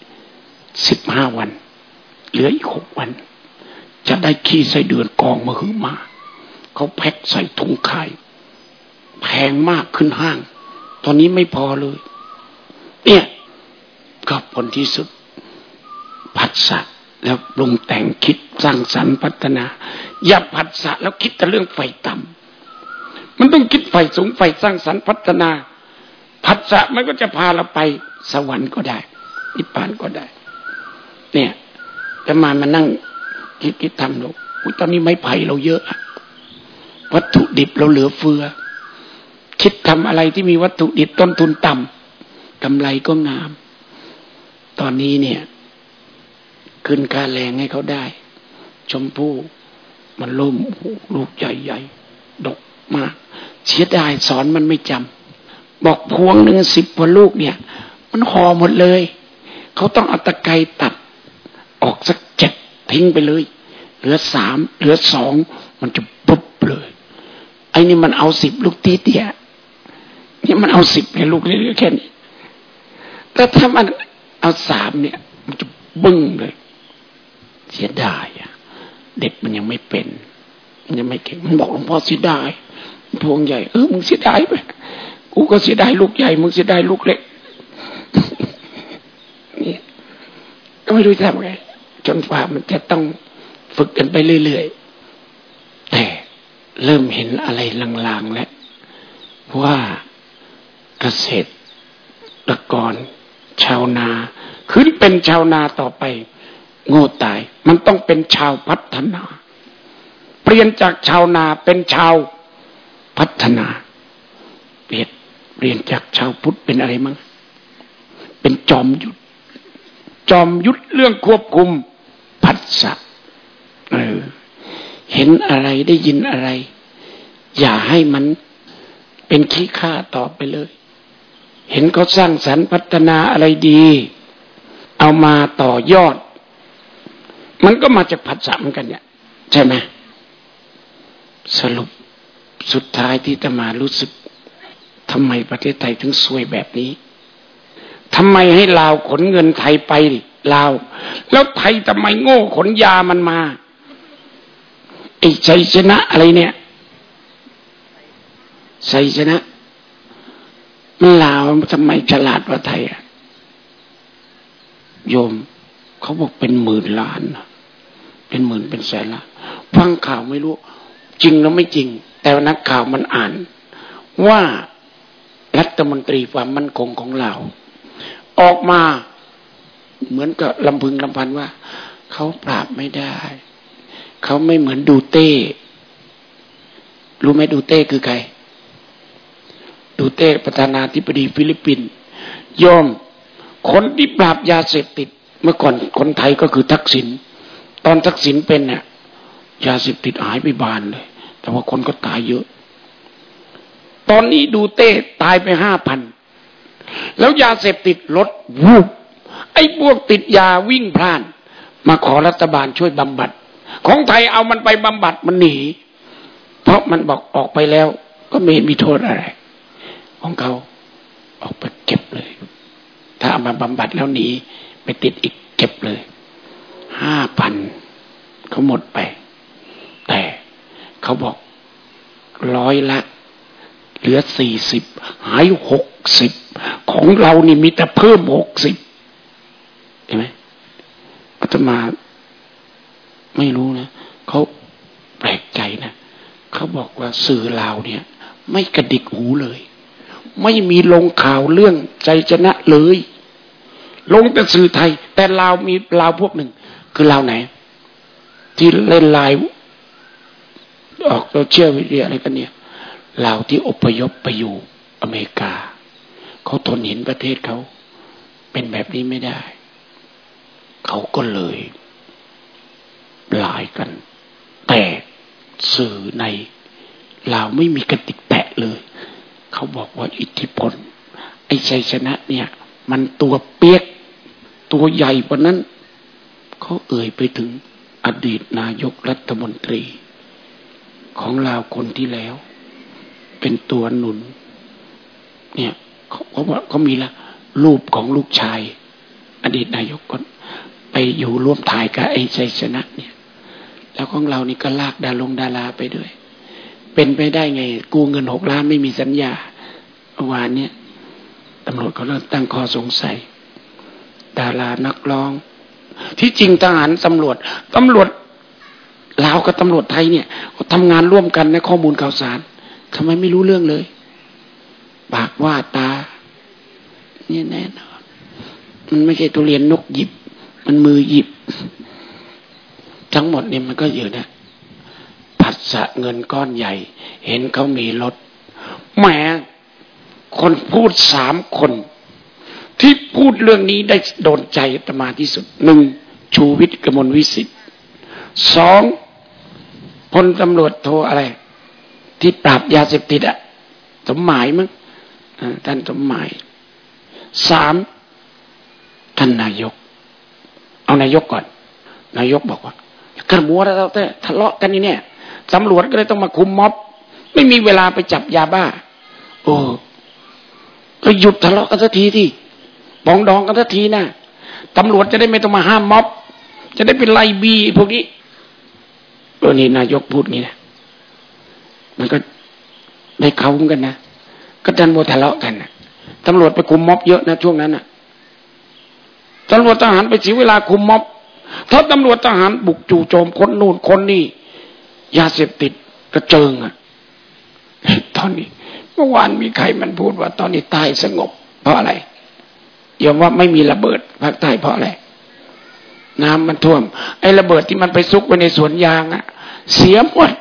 15 วันเหลืออีก6 วันจะได้ขี้ไส้เดือนกองมาหือมาเขาแพ็คใส่ถุงขายแพงมากขึ้นห้างตอนนี้ไม่พอเลยเนี่ยก็ผลที่สุดผัสสะแล้วปรุงแต่งคิดสร้างสรรค์พัฒนาอย่าผัสสะแล้วคิดแต่เรื่องไฟต่ำมันต้องคิดไฟสูงไฟสร้างสรรค์พัฒนาผัสสะมันก็จะพาเราไปสวรรค์ก็ได้นิพพานก็ได้เนี่ยจะมานั่งคิดทำเราตอนนี้ไม้ไผ่เราเยอะวัตถุดิบเราเหลือเฟือคิดทำอะไรที่มีวัตถุดิบต้นทุนต่ำกำไรก็งามตอนนี้เนี่ยขึ้นค่าแรงให้เขาได้ชมพู่มันล่มลูกใหญ่ๆดกมากเสียดายสอนมันไม่จำบอกพวงหนึ่ง10 กว่าลูกเนี่ยมันห่อหมดเลยเขาต้องเอาตะไคร้ตัดออกสัก7ทิ้งไปเลยเหลือ3เหลือ2มันจะปุ๊บเลยไอ้นี่มันเอา10 ลูกตีเตี้ยนี่มันเอา10ให้ลูกเล็กๆแค่นี้แต่ถ้ามันเอา3เนี่ยมันจะบึ้งเลยเสียดายเด็กมันยังไม่เป็นมันยังไม่เก่งมันบอกหลวงพ่อเสียดายพวงใหญ่มึงเสียดายไปกูก็เสียดายลูกใหญ่มึงเสียดายลูกเล็กนี่ก็ไม่รู้จะทำไงจนกว่ามันจะต้องฝึกกันไปเรื่อยๆแต่เริ่มเห็นอะไรลางๆแล้วว่าเกษตรกรชาวนาขึ้นเป็นชาวนาต่อไปโง่ตายมันต้องเป็นชาวพัฒนาเปลี่ยนจากชาวนาเป็นชาวพัฒนาเปลี่ยนจากชาวพุทธเป็นอะไรมั้งเป็นจอมยุทธเรื่องควบคุมผัสสะเห็นอะไรได้ยินอะไรอย่าให้มันเป็นขี้ข้าต่อไปเลยเห็นเขาสร้างสรรค์พัฒนาอะไรดีเอามาต่อยอดมันก็มาจากผัสสะเหมือนกันเนี่ยใช่ไหมสรุปสุดท้ายที่อาตมารู้สึกทำไมประเทศไทยถึงซวยแบบนี้ทำไมให้ลาวขนเงินไทยไปลาวแล้วไทยทำไมโง่ขนยามันมาไอ้ชัยชนะอะไรเนี่ยชัยชนะมันลาวทำไมฉลาดกว่าไทยโยมเขาบอกเป็น10,000 ล้านเป็นหมื่นเป็นแสนล้านฟังข่าวไม่รู้จริงแล้วไม่จริงแต่นักข่าวมันอ่านว่ารัฐมนตรีความมั่นคงของลาวออกมาเหมือนกับลำพึงลำพันว่าเขาปราบไม่ได้เขาไม่เหมือนดูเต้รู้ไหมดูเต้คือใครดูเต้ประธานาธิบดีฟิลิปปินส์ยอมคนที่ปราบยาเสพติดเมื่อก่อนคนไทยก็คือทักษิณตอนทักษิณเป็นเนี่ยยาเสพติดหายไปบานเลยแต่ว่าคนก็ตายเยอะตอนนี้ดูเต้ตายไป 5,000 แล้วยาเสพติดลดวูบไอ้พวกติดยาวิ่งพล่านมาขอรัฐบาลช่วยบำบัดของไทยเอามันไปบำบัดมันหนีเพราะมันบอกออกไปแล้วก็ไม่มีโทษอะไรของเขาออกไปเก็บเลยถ้าเอามาบำบัดแล้วหนีไปติดอีกเก็บเลย 5,000 เขาหมดไปแต่เขาบอก100 ละเหลือ40หาย60ของเรานี่มีแต่เพิ่ม60เห็นไหมอาตมาไม่รู้นะเขาแปลกใจนะเขาบอกว่าสื่อลาวเนี่ยไม่กระดิกหูเลยไม่มีลงข่าวเรื่องชัยชนะเลยลงแต่สื่อไทยแต่ลาวมีลาวพวกหนึ่งคือลาวไหนที่เล่นไลน์ออกโซเชียลมีเดียอะไรกันเนี่ยลาวที่อพยพไปอยู่อเมริกาเขาทนเห็นประเทศเขาเป็นแบบนี้ไม่ได้เขาก็เลยลายกันแต่สื่อในลาวไม่มีกระติกแตะเลยเขาบอกว่าอิทธิพลไอ้ชัยชนะเนี่ยมันตัวเปียกตัวใหญ่กว่านั้นเขาเอ่ยไปถึงอดีตนายกรัฐมนตรีของลาวคนที่แล้วเป็นตัวหนุนเนี่ยเขาบอกเขามีละรูปของลูกชายอดีตนายกคนไปอยู่ร่วมถ่ายกับไอ้ชัยชนะเนี่ยแล้วของเรานี่ก็ลากดาราไปด้วยเป็นไปได้ไงกู้เงิน6 ล้านไม่มีสัญญาเมื่อวานเนี่ยตำรวจเขาเริ่มตั้งข้อสงสัยดารานักร้องที่จริงทหารตำรวจลาวกับตำรวจไทยเนี่ยเขาทำงานร่วมกันในข้อมูลข่าวสารทำไมไม่รู้เรื่องเลยปากว่าตาเนี่ยแน่นอนมันไม่ใช่ทุเรียนนกหยิบมันมือหยิบทั้งหมดเนี่ยมันก็อยู่นะผัสสะเงินก้อนใหญ่เห็นเขามีรถแหมคนพูด3 คนที่พูดเรื่องนี้ได้โดนใจอาตมาที่สุด1ชูวิทย์กมลวิสิทธิ์2พลตำรวจโทอะไรที่ปราบยาเสพติดสมหมายมั้งท่านสมหมาย3ท่านนายกเอานายกก่อนนายกบอกว่ากันมัวแล้วแต่ทะเลาะกันนี่เนี่ยตำรวจก็เลยต้องมาคุมม็อบไม่มีเวลาไปจับยาบ้าโอ้ก็หยุดทะเลาะกันสักทีที่ปองดองกันสักทีนะตำรวจจะได้ไม่ต้องมาห้ามม็อบจะได้เป็นไล่บีพวกนี้นี่นายกพูดงี้นะมันก็ได้เขาเหมือนกันนะก็ดันโมทะเลาะกันนะตำรวจไปคุมม็อบเยอะนะช่วงนั้นนะตำรวจทหารไปเสียเวลาคุมม็อบถ้าตำรวจทหารบุกจู่โจมคนนู่นคนนี่ยาเสพติดกระเจิงตอนนี้เมื่อวานมีใครมันพูดว่าตอนนี้ใต้สงบเพราะอะไรยอมว่าไม่มีระเบิดภาคใต้เพราะอะไรน้ำมันท่วมไอ้ระเบิดที่มันไปซุกไว้ในสวนยางเสียหมด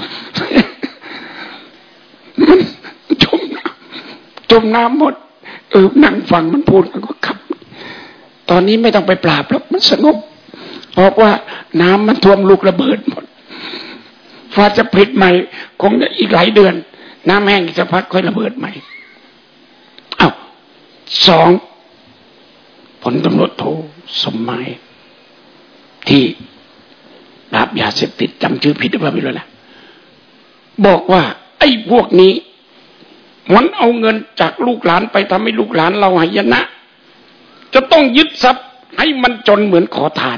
จมน้ำหมดนั่งฟังมันพูดมันก็ขับตอนนี้ไม่ต้องไปปราบแล้วมันสงบเพราะว่าน้ำมันท่วมลูกระเบิดหมดฟ้าจะผลิตใหม่คงอีกหลายเดือนน้ำแห้งอีกสักพักค่อยระเบิดใหม่2พลตำรวจโทสมหมายที่ปราบยาเสพติดจำชื่อผิดหรือเปล่าไม่รู้นะบอกว่าไอ้พวกนี้มันเอาเงินจากลูกหลานไปทำให้ลูกหลานเราหายนะจะต้องยึดทรัพย์ให้มันจนเหมือนขอทาน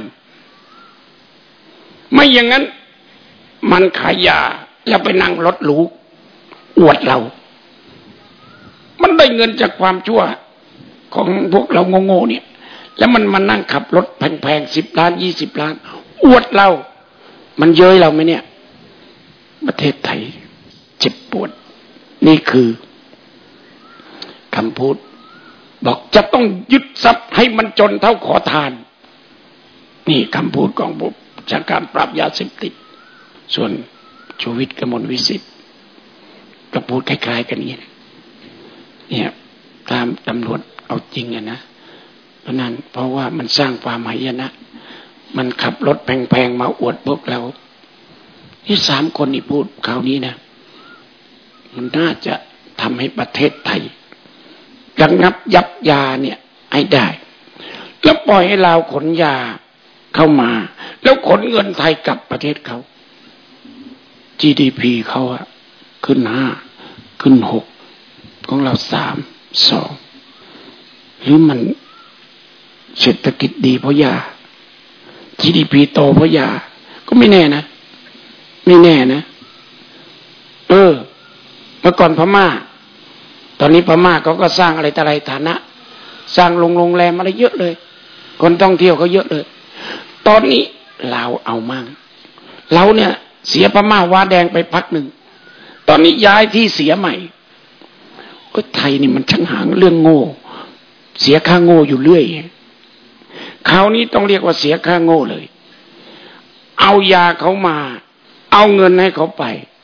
ไม่อย่างนั้นมันขายยาแล้วไปนั่งรถหรูอวดเรามันได้เงินจากความชั่วของพวกเราโง่ๆเนี่ยแล้วมันมานั่งขับรถแพงๆ10 ล้าน20 ล้านอวดเรามันเย้ยเราไหมเนี่ยประเทศไทยเจ็บปวดนี่คือคำพูดบอกจะต้องยึดทรัพย์ให้มันจนเท่าขอทานนี่คำพูดของผู้จัดการปราบยาเสพติดส่วนชูวิทย์กมลวิสิทธิ์ก็พูดคล้ายๆกันนี้เนี่ยตามตำรวจเอาจริงนะเพราะนั้นเพราะว่ามันสร้างความหายนะมันขับรถแพงๆมาอวดพวกเราที่3 คนนี่พูดคราวนี้นะมันน่าจะทำให้ประเทศไทยระงับยับยาเนี่ยให้ได้แล้วปล่อยให้ลาวขนยาเข้ามาแล้วขนเงินไทยกลับประเทศเขา GDP เขาขึ้น5ขึ้น6ของเรา3 2หรือมันเศรษฐกิจดีเพราะยา GDP โตเพราะยาก็ไม่แน่นะไม่แน่นะเมื่อก่อนพม่าตอนนี้พม่าเขาก็สร้างอะไรแต่อะไรฐานะสร้างโรงแรมอะไรเยอะเลยคนท่องเที่ยวเขาเยอะเลยตอนนี้ลาวเอามั่งเราเนี่ยเสียพม่าวาแดงไปพักหนึ่งตอนนี้ย้ายที่เสียใหม่ไทยนี่มันช่างหางเรื่องโง่เสียค่าโง่อยู่เรื่อยคราวนี้ต้องเรียกว่าเสียค่าโง่เลยเอายาเขามาเอาเงินให้เขาไป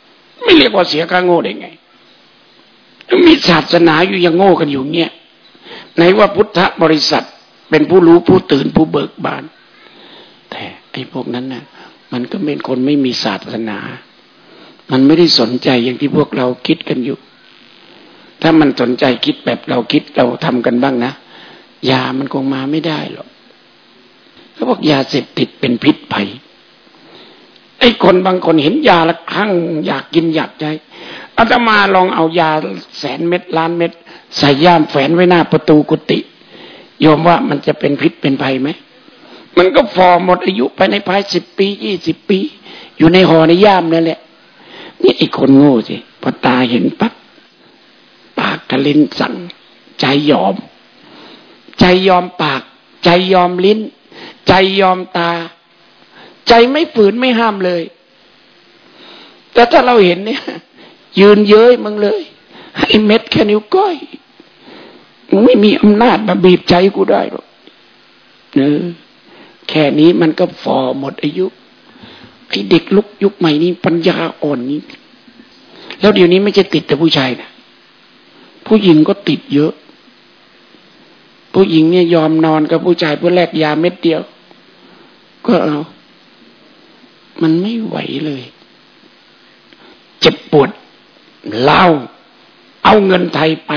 ไม่เรียกว่าเสียค่าโง่ได้ไงมีศาสนาอยู่ยังโง่กันอยู่เงี้ยไหนว่าพุทธบริษัทเป็นผู้รู้ผู้ตื่นผู้เบิกบานแต่ไอ้พวกนั้นน่ะมันก็เป็นคนไม่มีศาสนามันไม่ได้สนใจอย่างที่พวกเราคิดกันอยู่ถ้ามันสนใจคิดแบบเราคิดเราทำกันบ้างนะยามันคงมาไม่ได้หรอกเขาบอกยาเสพติดเป็นพิษภัยไอ้คนบางคนเห็นยาละครั้งอยากกินอยากใจอาตมาลองเอายา100,000 เม็ดล้านเม็ดใส่ย่ามแฝนไว้หน้าประตูกุฏิโยมว่ามันจะเป็นพิษเป็นภัยไหมมันก็ฟอหมดอายุไปในภาย10 ปี20 ปีอยู่ในห่อในย่ามนั่นแหละนี่ไอ้คนโง่สิพอตาเห็นปั๊บปากกับลิ้นสั่งใจยอมปากใจยอมลิ้นใจยอมตาใจไม่ฝืนไม่ห้ามเลยแต่ถ้าเราเห็นเนี่ยยืนเย้ยมึงเลยให้เม็ดแค่นิ้วก้อยมึงไม่มีอำนาจมาบีบใจกูได้หรอกแค่นี้มันก็ฟอหมดอายุไอ้เด็กยุคใหม่นี้ปัญญาอ่อนนี้แล้วเดี๋ยวนี้ไม่ใช่ติดแต่ผู้ชายนะผู้หญิงก็ติดเยอะผู้หญิงเนี่ยยอมนอนกับผู้ชายเพื่อแลกยาเม็ดเดียวก็เอามันไม่ไหวเลยเจ็บปวดเล่าเอาเงินไทยไป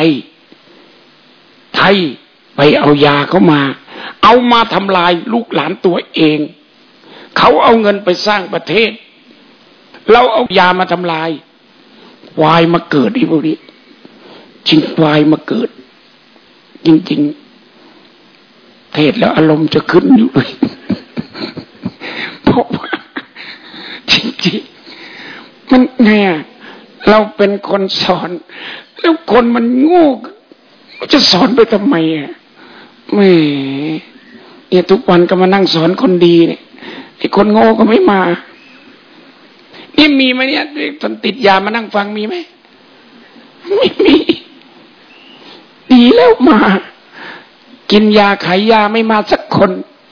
เอายาเข้ามาเอามาทำลายลูกหลานตัวเองเขาเอาเงินไปสร้างประเทศเราเอายามาทำลายควายมาเกิดไอ้พวกนี้จริงควายมาเกิดจริงๆเทศแล้วอารมณ์จะขึ้นอยู่เลยเพราะว่าจริงๆมันแน่เราเป็นคนสอนแล้วคนมันโง่จะสอนไปทำไมอ่ะแหมเนี่ยทุกวันก็มานั่งสอนคนดีเนี่ยไอ้คนโง่ก็ไม่มานี่มีไหมเนี่ยตอนติดยามานั่งฟังมีไหมไม่มีดีแล้วมากินยาขายยาไม่มาสักคน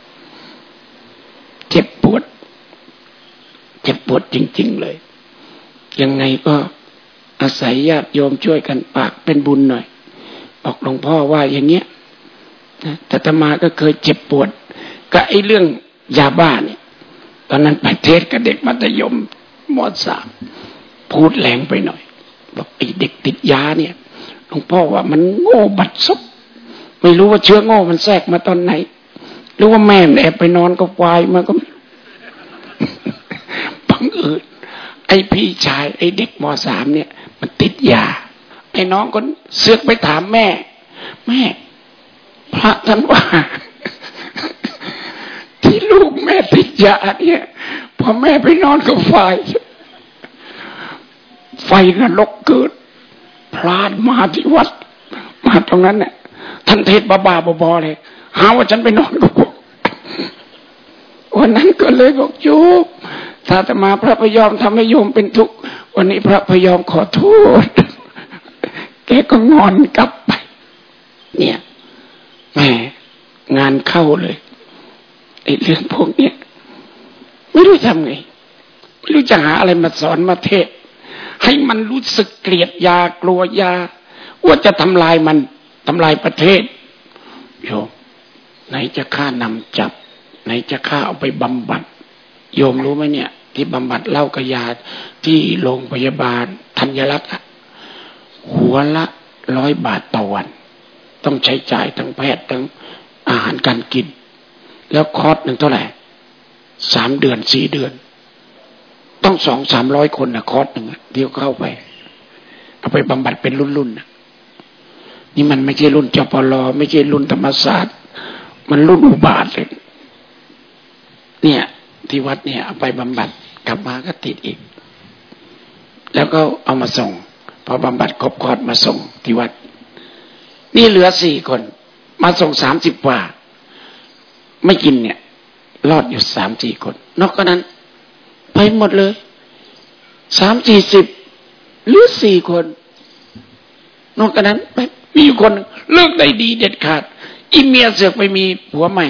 เจ็บปวดจริงๆเลยยังไงก็อาศัยญาติโยมช่วยกันปากเป็นบุญหน่อยบอกหลวงพ่อว่าอย่างเงี้ยนะแต่อาตมาก็เคยเจ็บปวดกับไอ้เรื่องยาบ้าเนี่ยตอนนั้นไปเทศกับเด็กมัธยมม.3พูดแรงไปหน่อยบอกไอ้เด็กติดยาเนี่ยหลวงพ่อว่ามันโง่บัดซบไม่รู้ว่าเชื้อโง่มันแทรกมาตอนไหนหรือว่าแม่แอบไปนอนกับควายมันก็บังเอิญไอ้พี่ชายไอ้เด็กม.3เนี่ยมันติดยาไอ้น้องก็เสือกไปถามแม่พระท่านว่าที่ลูกแม่ติดยาเนี่ยพอแม่ไปนอนกับไฟนรกเกิดพลาดมาที่วัดมาตรงนั้นเนี่ยท่านเทศบ้าๆบอๆเลยหาว่าฉันไปนอนกับพวกวันนั้นก็เลยบอกโยมถ้าจะมาพระพยอมทำให้โยมเป็นทุกข์วันนี้พระพยอมขอโทษแกก็งอนกลับไปเนี่ยแม่งานเข้าเลยไอ้เรื่องพวกเนี้ยไม่รู้ทำไงไม่รู้จะหาอะไรมาสอนมาเทศให้มันรู้สึกเกลียดยากลัวยาว่าจะทำลายมันทำลายประเทศโยมไหนจะฆ่านำจับไหนจะฆ่าเอาไปบำบัดโยมรู้ไหมเนี่ยที่บำบัดเหล้ากับยาที่โรงพยาบาลธัญรัตน์หัวละ100 บาทต่อวันต้องใช้จ่ายทั้งแพทย์ทั้งอาหารการกินแล้วคอร์สหนึ่งเท่าไหร่3 เดือน4 เดือนต้อง200-300 คนนะคอร์สหนึ่งเดี๋ยวเข้าไปเอาไปบำบัดเป็นรุ่นๆนะนี่มันไม่ใช่รุ่นจปล.ไม่ใช่รุ่นธรรมศาสตร์มันรุ่นอุบาทเลยเนี่ยที่วัดเนี่ยเอาไปบำบัดกลับมาก็ติดอีกแล้วก็เอามาส่งพอบำบัดครบคอร์สมาส่งที่วัดนี่เหลือ4 คนมาส่ง30 กว่าไม่กินเนี่ยรอดอยู่ 3-4 คนนอกนั้นไปหมดเลย30-40หรือ4 คนนอกนั้นไปมีอยู่คนเลิกได้ดีเด็ดขาดอีเมียเสือกไปมีผัวใหม่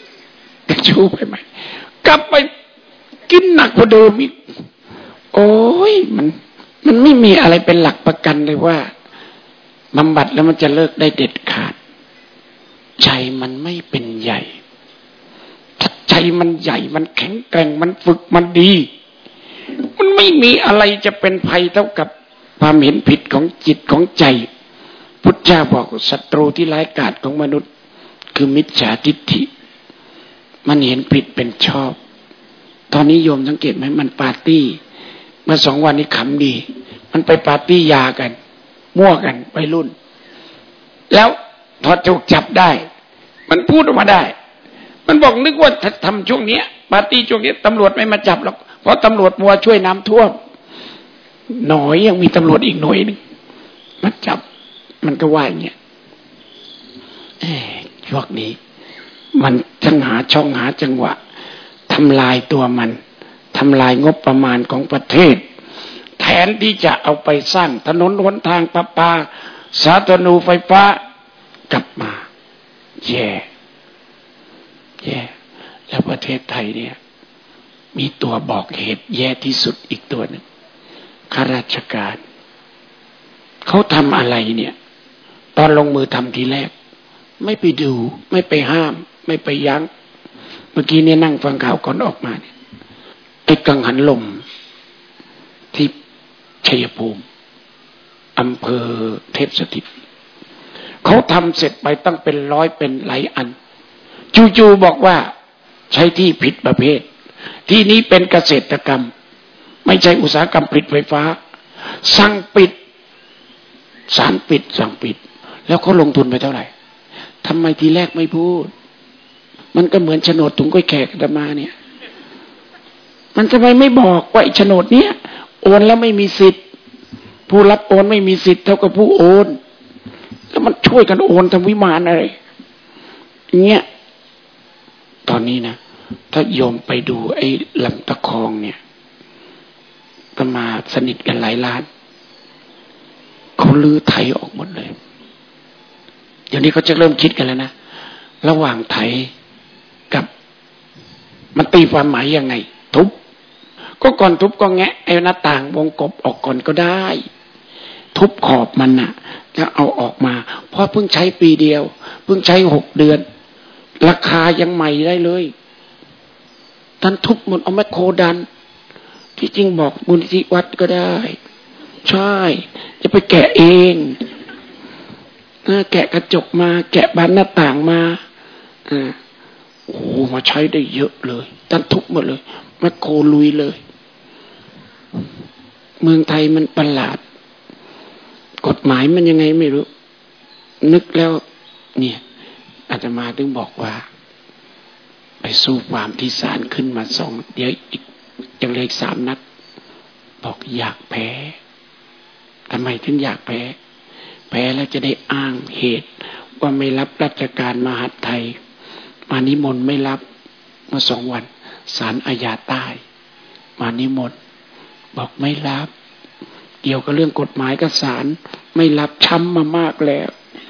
ชูไปใหม่กลับไปกินหนักกว่าเดิมอีกโอ้ยมันไม่มีอะไรเป็นหลักประกันเลยว่าบำบัดแล้วมันจะเลิกได้เด็ดขาดใจมันไม่เป็นใหญ่ถ้าใจมันใหญ่มันแข็งแกร่งมันฝึกมันดีมันไม่มีอะไรจะเป็นภัยเท่ากับความเห็นผิดของจิตของใจพุทธเจ้าบอกศัตรูที่ร้ายกาจของมนุษย์คือมิจฉาทิฏฐิมันเห็นผิดเป็นชอบตอนนี้โยมสังเกตไหมมันปาร์ตี้เมื่อ2 วันนี้ขำดีมันไปปาร์ตี้ยากันมั่วกันวัยรุ่นแล้วพอถูกจับได้มันพูดออกมาได้มันบอกนึกว่าทำช่วงนี้ปาร์ตี้ช่วงนี้ตำรวจไม่มาจับหรอกเพราะตำรวจมัวช่วยน้ำท่วมหน่อยยังมีตำรวจอีกหน่วยนึงมาจับมันก็ว่าอย่างเงี้ยพวกนี้มันจังหาช่องหาจังหวะทำลายตัวมันทำลายงบประมาณของประเทศแทนที่จะเอาไปสร้างถนนหนทางประปาสาธารณูปไฟฟ้ากลับมาแย่แล้วประเทศไทยเนี่ยมีตัวบอกเหตุแย่ที่สุดอีกตัวหนึ่งข้าราชการเขาทำอะไรเนี่ยตอนลงมือทำทีแรกไม่ไปดูไม่ไปห้ามไม่ไปยั้งเมื่อกี้เนี่ยนั่งฟังข่าวก่อนออกมาเนี่ยไอ้กังหันลมที่ชัยภูมิอำเภอเทพสถิตเขาทำเสร็จไปตั้งเป็น100เป็นหลายอันจู่ๆบอกว่าใช้ที่ผิดประเภทที่นี้เป็นเกษตรกรรมไม่ใช่อุตสาหกรรมผลิตไฟฟ้าสั่งปิดศาลปิดสั่งปิดแล้วเขาลงทุนไปเท่าไหร่ทำไมทีแรกไม่พูดมันก็เหมือนโฉนดถุงกล้วยแขกอาตมาเนี่ยมันทำไมไม่บอกว่าไอ้โฉนดเนี้ยโอนแล้วไม่มีสิทธิ์ผู้รับโอนไม่มีสิทธิ์เท่ากับผู้โอนแล้วมันช่วยกันโอนทำวิมานอะไรเงี้ยตอนนี้นะถ้าโยมไปดูไอ้ลำตะคองเนี่ยก็มาสนิทกันหลายล้านเขาลื้อไถออกหมดเลยเดี๋ยวนี้เขาจะเริ่มคิดกันแล้วนะระหว่างไถกับมันตีความหมายยังไงทุบก็ก่อนทุบก็แงะไอ้หน้าต่างวงกบออกก่อนก็ได้ทุบขอบมันน่ะแล้วเอาออกมาเพราะเพิ่งใช้ปีเดียวเพิ่งใช้6 เดือนราคายังใหม่ได้เลยท่านทุบหมดเอาแมคโครดันที่จริงบอกมูลนิธิวัดก็ได้ใช่จะไปแกะเองแกะกระจกมาแกะบานหน้าต่างมาโอ้มาใช้ได้เยอะเลยท่านทุบหมดเลยแมคโครลุยเลยเมืองไทยมันประหลาดกฎหมายมันยังไงไม่รู้นึกแล้วเนี่ยอาตมาถึงบอกว่าไปสู้ความที่ศาลขึ้นมา2เดี๋ยวอีกยังเหลือ3 นัดบอกอยากแพ้ทำไมถึงอยากแพ้แล้วจะได้อ้างเหตุว่าไม่รับราชการมหาดไทยมานิมนต์ไม่รับเมื่อ2 วันศาลอาญาใต้มานิมนต์บอกไม่รับเกี่ยวกับเรื่องกฎหมายกับศาลไม่รับช้ำมามากแล้ว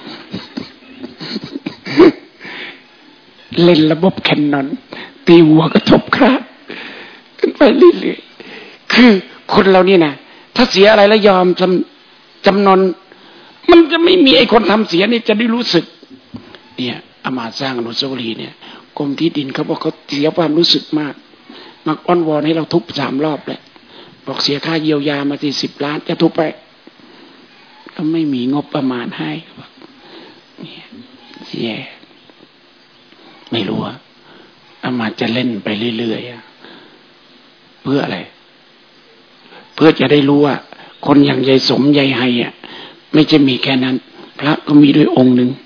เล่นระบบแคนนอนตีหัวกระทบคราดขึ้นไปเรื่อยๆคือคนเรานี่นะถ้าเสียอะไรแล้วยอมจำนนมันจะไม่มีไอ้คนทำเสียนี่จะได้รู้สึกเนี่ยอามาสร้างอนุสาวรีย์เนี่ยกรมที่ดินเขาบอกเขาเสียความรู้สึกมากมักอ้อนวอนให้เราทุบ3 รอบแหละบอกเสียค่าเยียวยามาที่10 ล้านจะทุบไปก็ไม่มีงบประมาณให้เนี่ยเสียไม่รู้ว่าอามาจะเล่นไปเรื่อยๆเพื่ออะไรเพื่อจะได้รู้ว่าคนอย่างยายสมยายไฮอ่ะไม่จะมีแค่นั้นพระก็มีด้วยองค์หนึ่ง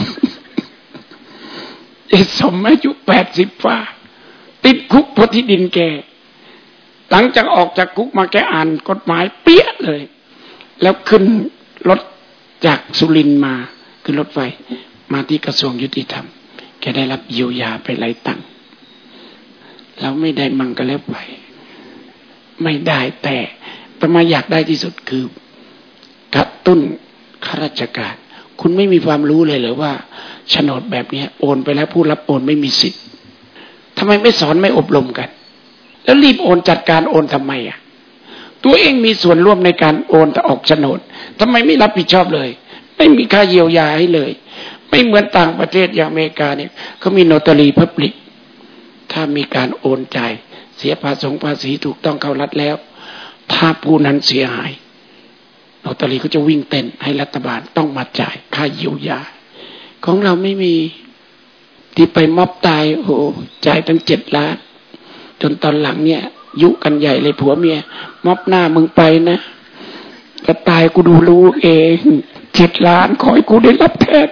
ยายสมอายุ80 ฝ่าติดคุกเพราะที่ดินแกหลังจากออกจากคุกมาแกอ่านกฎหมายเปี้ยเลยแล้วขึ้นรถจากสุรินทร์มาขึ้นรถไฟมาที่กระทรวงยุติธรรมแกได้รับเยียวยาไปหลายตังค์แล้วไม่ได้มั่งก็แล้วไปไม่ได้แต่มาอยากได้ที่สุดคือกระตุ้นข้าราชการคุณไม่มีความรู้เลยเหรอว่าโฉนดแบบนี้โอนไปแล้วผู้รับโอนไม่มีสิทธิ์ทำไมไม่สอนไม่อบรมกันแล้วรีบโอนจัดการโอนทำไมอ่ะตัวเองมีส่วนร่วมในการโอนออกโฉนดทำไมไม่รับผิดชอบเลยไม่มีค่าเยียวยาให้เลยไม่เหมือนต่างประเทศอย่างอเมริกาเนี่ยเขามีโนตารีพับลิกถ้ามีการโอนจ่ายเสียภาษีถูกต้องเข้ารัฐแล้วถ้าผู้นั้นเสียหายโนตารีก็จะวิ่งเต้นให้รัฐบาลต้องมาจ่ายค่าเยียวยาของเราไม่มีที่ไปม็อบตายโอ้จ่ายตั้ง7 ล้านจนตอนหลังเนี่ยยุกันใหญ่เลยผัวเมียม็อบหน้ามึงไปนะจะตายกูดูรู้เอง7 ล้านขอให้กูได้รับแทน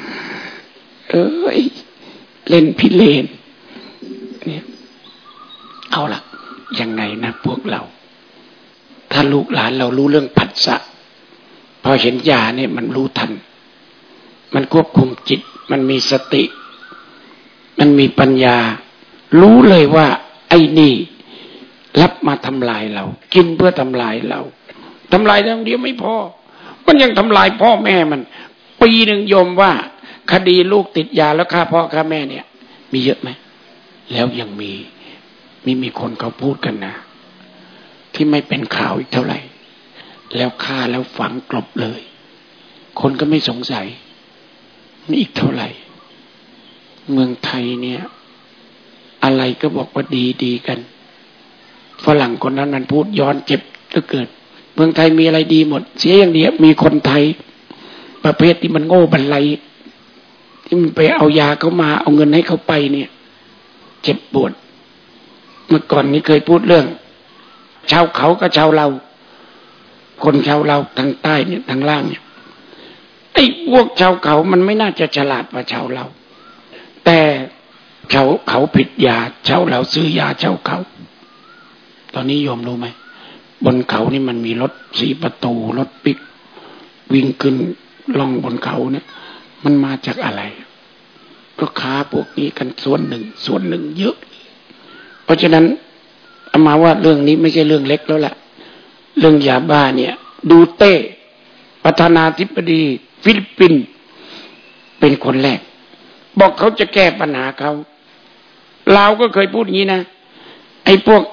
เล่นพิเรนเนี่ยเอาล่ะยังไงนะพวกเราถ้าลูกหลานเรารู้เรื่องผัสสะพอเห็นยาเนี่ยมันรู้ทันมันควบคุมจิตมันมีสติมันมีปัญญารู้เลยว่าไอ้นี่รับมาทำลายเรากินเพื่อทำลายเราทำลายอย่างเดียวไม่พอมันยังทำลายพ่อแม่มันปีหนึ่งโยมว่าคดีลูกติดยาแล้วฆ่าพ่อฆ่าแม่เนี่ยมีเยอะไหมแล้วยังมีคนเขาพูดกันนะที่ไม่เป็นข่าวอีกเท่าไหร่แล้วฆ่าแล้วฝังกลบเลยคนก็ไม่สงสัยนี่อีกเท่าไหร่เมืองไทยเนี่ยอะไรก็บอกว่าดีกันฝรั่งคนนั้นมันพูดย้อนเจ็บเหลือเกินเมืองไทยมีอะไรดีหมดเสียอย่างเดียวมีคนไทยประเภทที่มันโง่บันไลที่มันไปเอายาเขามาเอาเงินให้เขาไปเนี่ยเจ็บปวดเมื่อก่อนนี้เคยพูดเรื่องชาวเขากับชาวเราคนชาวเราทางใต้เนี่ยทางล่างเนี่ยไอ้พวกชาวเขามันไม่น่าจะฉลาดกว่าชาวเราแต่ชาวเขาผิดยาชาวเราซื้อยาชาวเขาตอนนี้โยมรู้ไหมบนเขานี่มันมีรถ4 ประตูรถปิกวิ่งขึ้นล่องบนเขาเนี่ยมันมาจากอะไรก็ค้าพวกนี้กันส่วนหนึ่งเยอะเพราะฉะนั้นอามาว่าเรื่องนี้ไม่ใช่เรื่องเล็กแล้วล่ะเรื่องยาบ้าเนี่ยดูเต้ประธานาธิบดีฟิลิปปินส์เป็นคนแรกบอกเขาจะแก้ปัญหาเขาลาวก็เคยพูดอย่างนี้นะไอ้พวก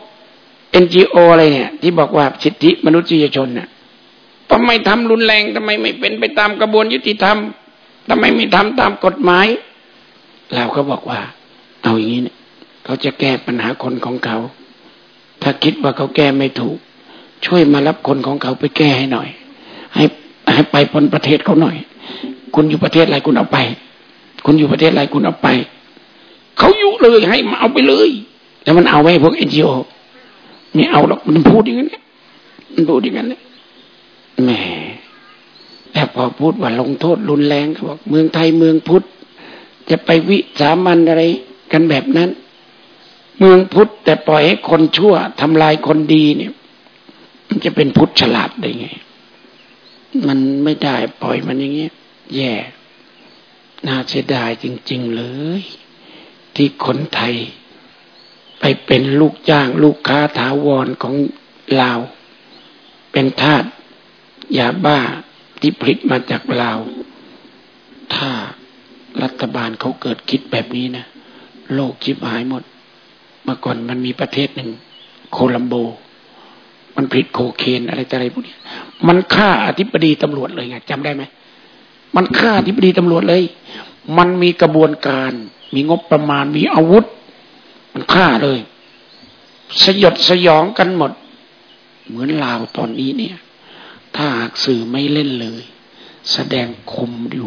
NGO อะไรเนี่ยที่บอกว่าสิทธิมนุษยชนน่ะทำไมทำรุนแรงทำไมไม่เป็นไปตามกระบวนยุติธรรมทำไมไม่ทำตามกฎหมายเราก็บอกว่าเอาอย่างนี้เนี่ยเขาจะแก้ปัญหาคนของเขาถ้าคิดว่าเขาแก้ไม่ถูกช่วยมารับคนของเขาไปแก้ให้หน่อยให้ไปพ้นประเทศเขาหน่อยคุณอยู่ประเทศอะไรคุณเอาไปคุณอยู่ประเทศอะไรคุณเอาไปเขายุเลยให้มาเอาไปเลยแล้วมันเอาไว้พวก NGO ไม่เอาหรอกมันพูดอย่างนั้นมันพูดอย่างนั้นเลยแหมแต่พอพูดว่าลงโทษรุนแรงเขาบอกเมืองไทยเมืองพุทธจะไปวิสามันอะไรกันแบบนั้นเมืองพุทธแต่ปล่อยให้คนชั่วทำลายคนดีเนี่ยมันจะเป็นพุทธฉลาดได้ไงมันไม่ได้ปล่อยมันอย่างเงี้ยแย่น่าเสียดายจริงๆเลยที่คนไทยไปเป็นลูกจ้างลูกค้าถาวรของลาวเป็นทาสยาบ้าที่ผลิตมาจากลาวถ้ารัฐบาลเขาเกิดคิดแบบนี้นะโลกชิบหายหมดเมื่อก่อนมันมีประเทศหนึ่งโคลัมโบมันผลิตโคเคนอะไรต่ออะไรพวกนี้มันฆ่าอธิบดีตำรวจเลยไงจำได้ไหมมันฆ่าอธิบดีตำรวจเลยมันมีกระบวนการมีงบประมาณมีอาวุธมันฆ่าเลยสยดสยองกันหมดเหมือนลาวตอนนี้เนี่ยถ้าหากสื่อไม่เล่นเลยแสดงคุมอยู่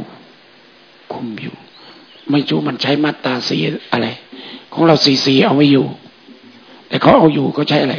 ไม่รู้มันใช้มาตราสีอะไรของเราสีเอาไม่อยู่แต่เขาเอาอยู่เขาใช้อะไร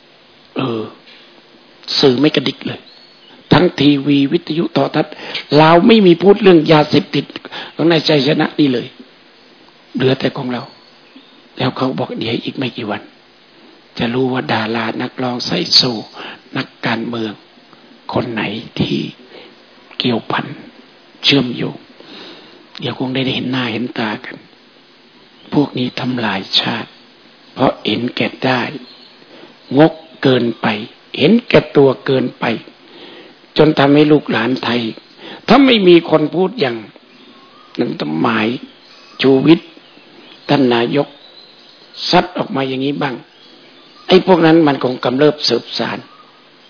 สื่อไม่กระดิกเลยทั้งทีวีวิทยุโทรทัศน์ลาวไม่มีพูดเรื่องยาเสพติดของนายชัยชนะนี่เลยเหลือแต่ของเราแล้วเขาบอกเดี๋ยวอีกไม่กี่วันจะรู้ว่าดารานักร้องไซโซนักการเมืองคนไหนที่เกี่ยวพันเชื่อมโยงเดี๋ยวคงได้เห็นหน้าเห็นตากันพวกนี้ทำลายชาติเพราะเห็นแก่ได้งกเกินไปเห็นแก่ตัวเกินไปจนทำให้ลูกหลานไทยถ้าไม่มีคนพูดอย่างนั้นหมายชูวิทย์ท่านนายกซัดออกมาอย่างนี้บ้างไอ้พวกนั้นมันคงกำเริบสืบสาร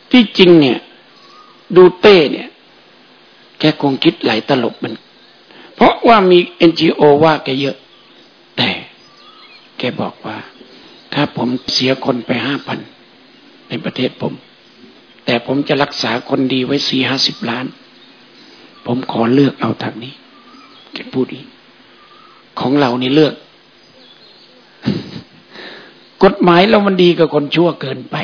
ที่จริงเนี่ยดูเต้เนี่ยแกคงคิดหลายตลบมันเพราะว่ามี NGO ว่าแกเยอะแต่แกบอกว่าถ้าผมเสียคนไป 5,000 ในประเทศผมแต่ผมจะรักษาคนดีไว้ 40-50 ล้านผมขอเลือกเอาทางนี้แกพูดอีกของเรานี่เลือก กฎหมายเรามันดีกับคนชั่วเกินไป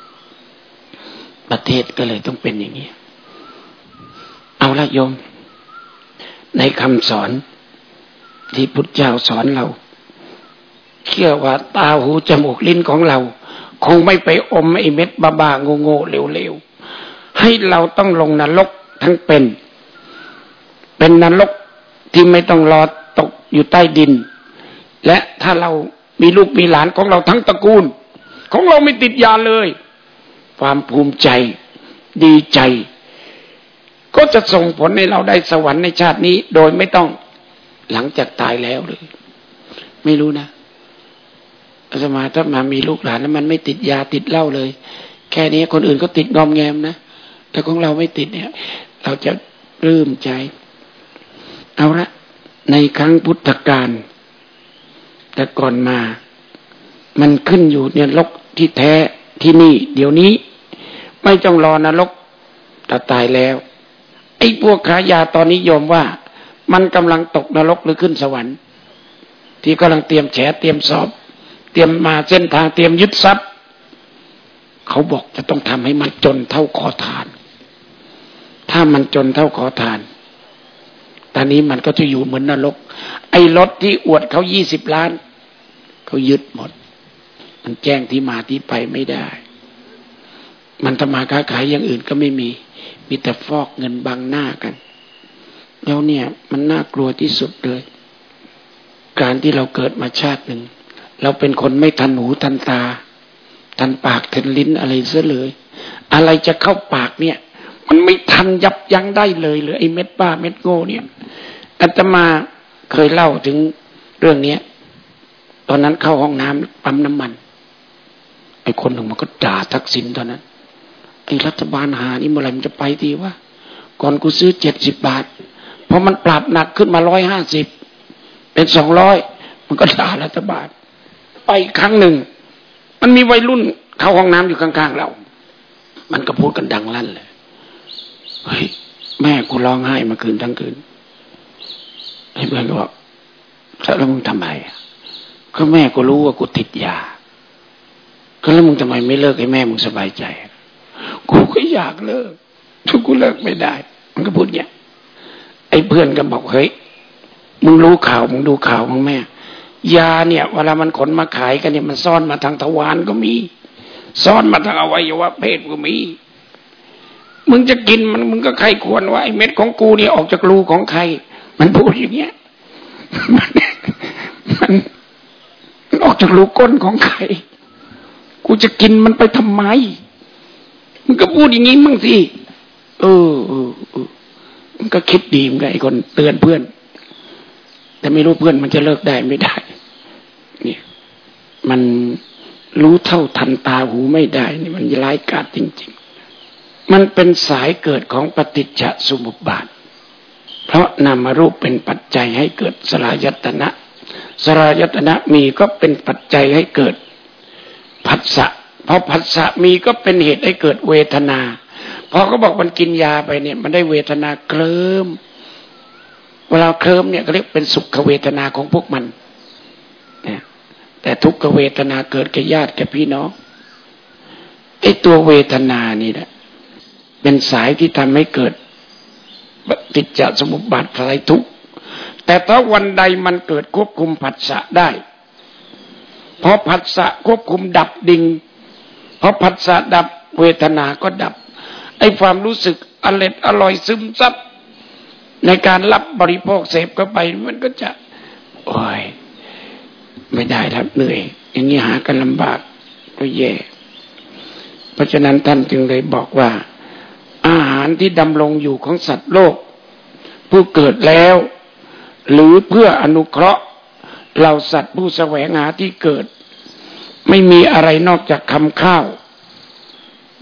ประเทศก็เลยต้องเป็นอย่างนี้เอาละโยมในคำสอนที่พุทธเจ้าสอนเราเชื่อว่าตาหูจมูกลิ้นของเราคงไม่ไปอมไอ้เม็ดบ้าๆโง่ๆเร็วๆให้เราต้องลงนรกทั้งเป็นนรกที่ไม่ต้องรอตกอยู่ใต้ดินและถ้าเรามีลูกมีหลานของเราทั้งตระกูลของเราไม่ติดยาเลยความภูมิใจดีใจก็จะส่งผลให้เราได้สวรรค์ในชาตินี้โดยไม่ต้องหลังจากตายแล้วเลยไม่รู้นะอาตมาถ้ามามีลูกหลานแล้วมันไม่ติดยาติดเหล้าเลยแค่นี้คนอื่นก็ติดงอมแงมนะแต่ของเราไม่ติดเนี่ยเราจะปลื้มใจเอาละในครั้งพุทธกาลแต่ก่อนมามันขึ้นอยู่เนี่ยนรกที่แท้ที่นี่เดี๋ยวนี้ไม่ต้องรอนรกถ้าตายแล้วไอ้พวกขายยาตอนนี้โยมว่ามันกำลังตกนรกหรือขึ้นสวรรค์ที่กำลังเตรียมแฉเตรียมสอบเตรียมมาเส้นทางเตรียมยึดทรัพย์เขาบอกจะต้องทำให้มันจนเท่าขอทานถ้ามันจนเท่าขอทานตอนนี้มันก็จะอยู่เหมือนนรกไอ้รถที่อวดเขา20 ล้านเขายึดหมดมันแจ้งที่มาที่ไปไม่ได้มันทำมาค้าขายอย่างอื่นก็ไม่มีแต่ฟอกเงินบังหน้ากันแล้วเนี่ยมันน่ากลัวที่สุดเลยการที่เราเกิดมาชาติหนึ่งเราเป็นคนไม่ทันหูทันตาทันปากทันลิ้นอะไรเสียเลยอะไรจะเข้าปากเนี่ยมันไม่ทันยับยั้งได้เลยหรือไอ้เม็ดบ้าเม็ดโง่เนี่ยอาตมาเคยเล่าถึงเรื่องนี้ตอนนั้นเข้าห้องน้ำปั๊มน้ำมันไอ้คนหนึ่งมันก็ด่าทักษิณตอนนั้นไอ้รัฐบาลหานี่เมื่อไหร่มันจะไปทีวะก่อนกูซื้อ70 บาทเพราะมันปรับหนักขึ้นมา150เป็น200มันก็ด่ารัฐบาลไปครั้งหนึ่งมันมีวัยรุ่นเข้าห้องน้ำอยู่ข้างๆเรามันก็พูดกันดังลั่นเลยเฮ้ยแม่กูร้องไห้เมื่อคืนทั้งคืนไอ้เพื่อนก็บอกแล้วมึงทำไมก็แม่กูรู้ว่ากูติดยาก็แล้วมึงทำไมไม่เลิกให้แม่มึงสบายใจกูก็อยากเลิกทุกกูเลิกไม่ได้มันก็พูดอย่างนี้ไอ้เพื่อนก็บอกเฮ้ยมึงรู้ข่าวมึงดูข่าวของแม่ยาเนี่ยเวลามันขนมาขายกันเนี่ยมันซ่อนมาทางทวารก็มีซ่อนมาทางอวัยวะเพศก็มีมึงจะกินมันมึงก็ใครควรว่าไอ้เม็ดของกูเนี่ยออกจากรูของใครมันพูดอย่างเงี้ยมันออกจากรูก้นของใครกูจะกินมันไปทำไมมึงก็พูดอย่างงี้มั่งสิมันก็คิดดีมึงไอ้คนเตือนเพื่อนแต่ไม่รู้เพื่อนมันจะเลิกได้ไม่ได้เนี่ยมันรู้เท่าทันตาหูไม่ได้นี่มันร้ายกาจจริงๆมันเป็นสายเกิดของปฏิจจสมุปบาทเพราะนามรูปเป็นปัจจัยให้เกิดสลายตนะสลายตนะมีก็เป็นปัจจัยให้เกิดผัสสะพอผัสสะมีก็เป็นเหตุให้เกิดเวทนาพอเขาบอกมันกินยาไปเนี่ยมันได้เวทนาเคลิ้มเวลาเคลิ้มเนี่ยเขาเรียกเป็นสุขเวทนาของพวกมันนะแต่ทุกขเวทนาเกิดแก่ญาติแก่พี่น้องไอ้ตัวเวทนานี่แหละเป็นสายที่ทำให้เกิดปฏิจจสมุปบาทสลายทุกข์แต่ถ้าวันใดมันเกิดควบคุมผัสสะได้พอผัสสะควบคุมดับดิ่งพอผัสสะดับเวทนาก็ดับไอ้ความรู้สึกอร่อยซึมซับในการรับบริโภคเสพเข้าไปมันก็จะโอ้ยไม่ได้แล้วเหนื่อยอย่างนี้หากันลำบากก็แย่เพราะฉะนั้นท่านจึงเลยบอกว่าอาหารที่ดำรงอยู่ของสัตว์โลกผู้เกิดแล้วหรือเพื่ออนุเคราะห์เราสัตว์ผู้แสวงหาที่เกิดไม่มีอะไรนอกจากคำข้าว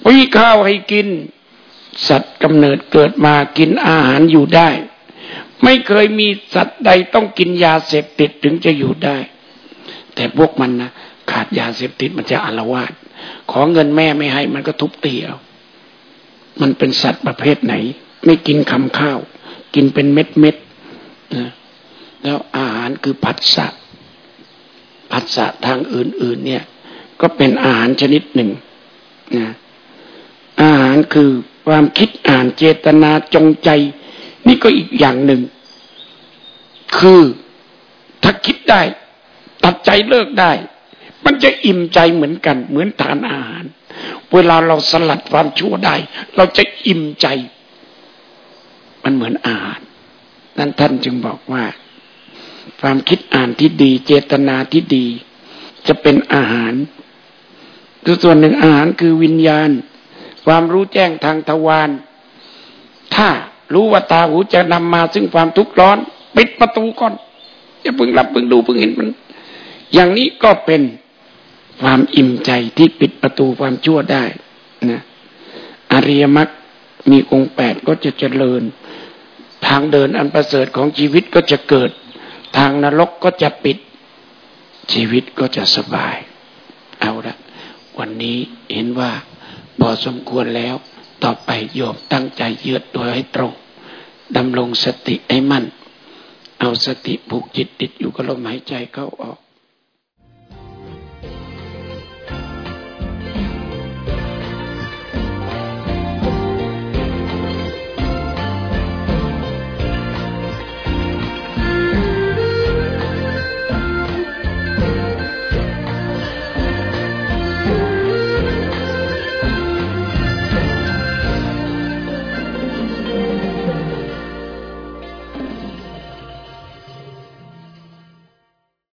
มีข้าวให้กินสัตว์กำเนิดเกิดมากินอาหารอยู่ได้ไม่เคยมีสัตว์ใดต้องกินยาเสพติดถึงจะอยู่ได้แต่พวกมันนะขาดยาเสพติดมันจะอาละวาดขอเงินแม่ไม่ให้มันก็ทุบตีเอามันเป็นสัตว์ประเภทไหนไม่กินคำข้าวกินเป็นเม็ดนะแล้วอาหารคือผัสสะทางอื่นๆเนี่ยก็เป็นอาหารชนิดหนึ่งนะอาหารคือความคิดอ่านเจตนาจงใจนี่ก็อีกอย่างหนึ่งคือถ้าคิดได้ตัดใจเลิกได้มันจะอิ่มใจเหมือนกันเหมือนทานอาหารเวลาเราสลัดความชั่วได้เราจะอิ่มใจมันเหมือนอาหารนั้นท่านจึงบอกว่าความคิดอ่านที่ดีเจตนาที่ดีจะเป็นอาหารคือส่วนหนึ่งอาหารคือวิญญาณความรู้แจ้งทางทวารถ้ารู้ว่าตาหูจะนำมาซึ่งความทุกข์ร้อนปิดประตูก่อนอย่าเพิ่งรับเพิ่งดูเพิ่งเห็นมันอย่างนี้ก็เป็นความอิ่มใจที่ปิดประตูความชั่วได้นะอริยมรรคมีองค์8ก็จะเจริญทางเดินอันประเสริฐของชีวิตก็จะเกิดทางนรกก็จะปิดชีวิตก็จะสบายเอาละวันนี้เห็นว่าพอสมควรแล้วต่อไปโยมตั้งใจยืดตัวให้ตรงดำรงสติให้มั่นเอาสติผูกจิตติดอยู่กับลมหายใจเข้าออก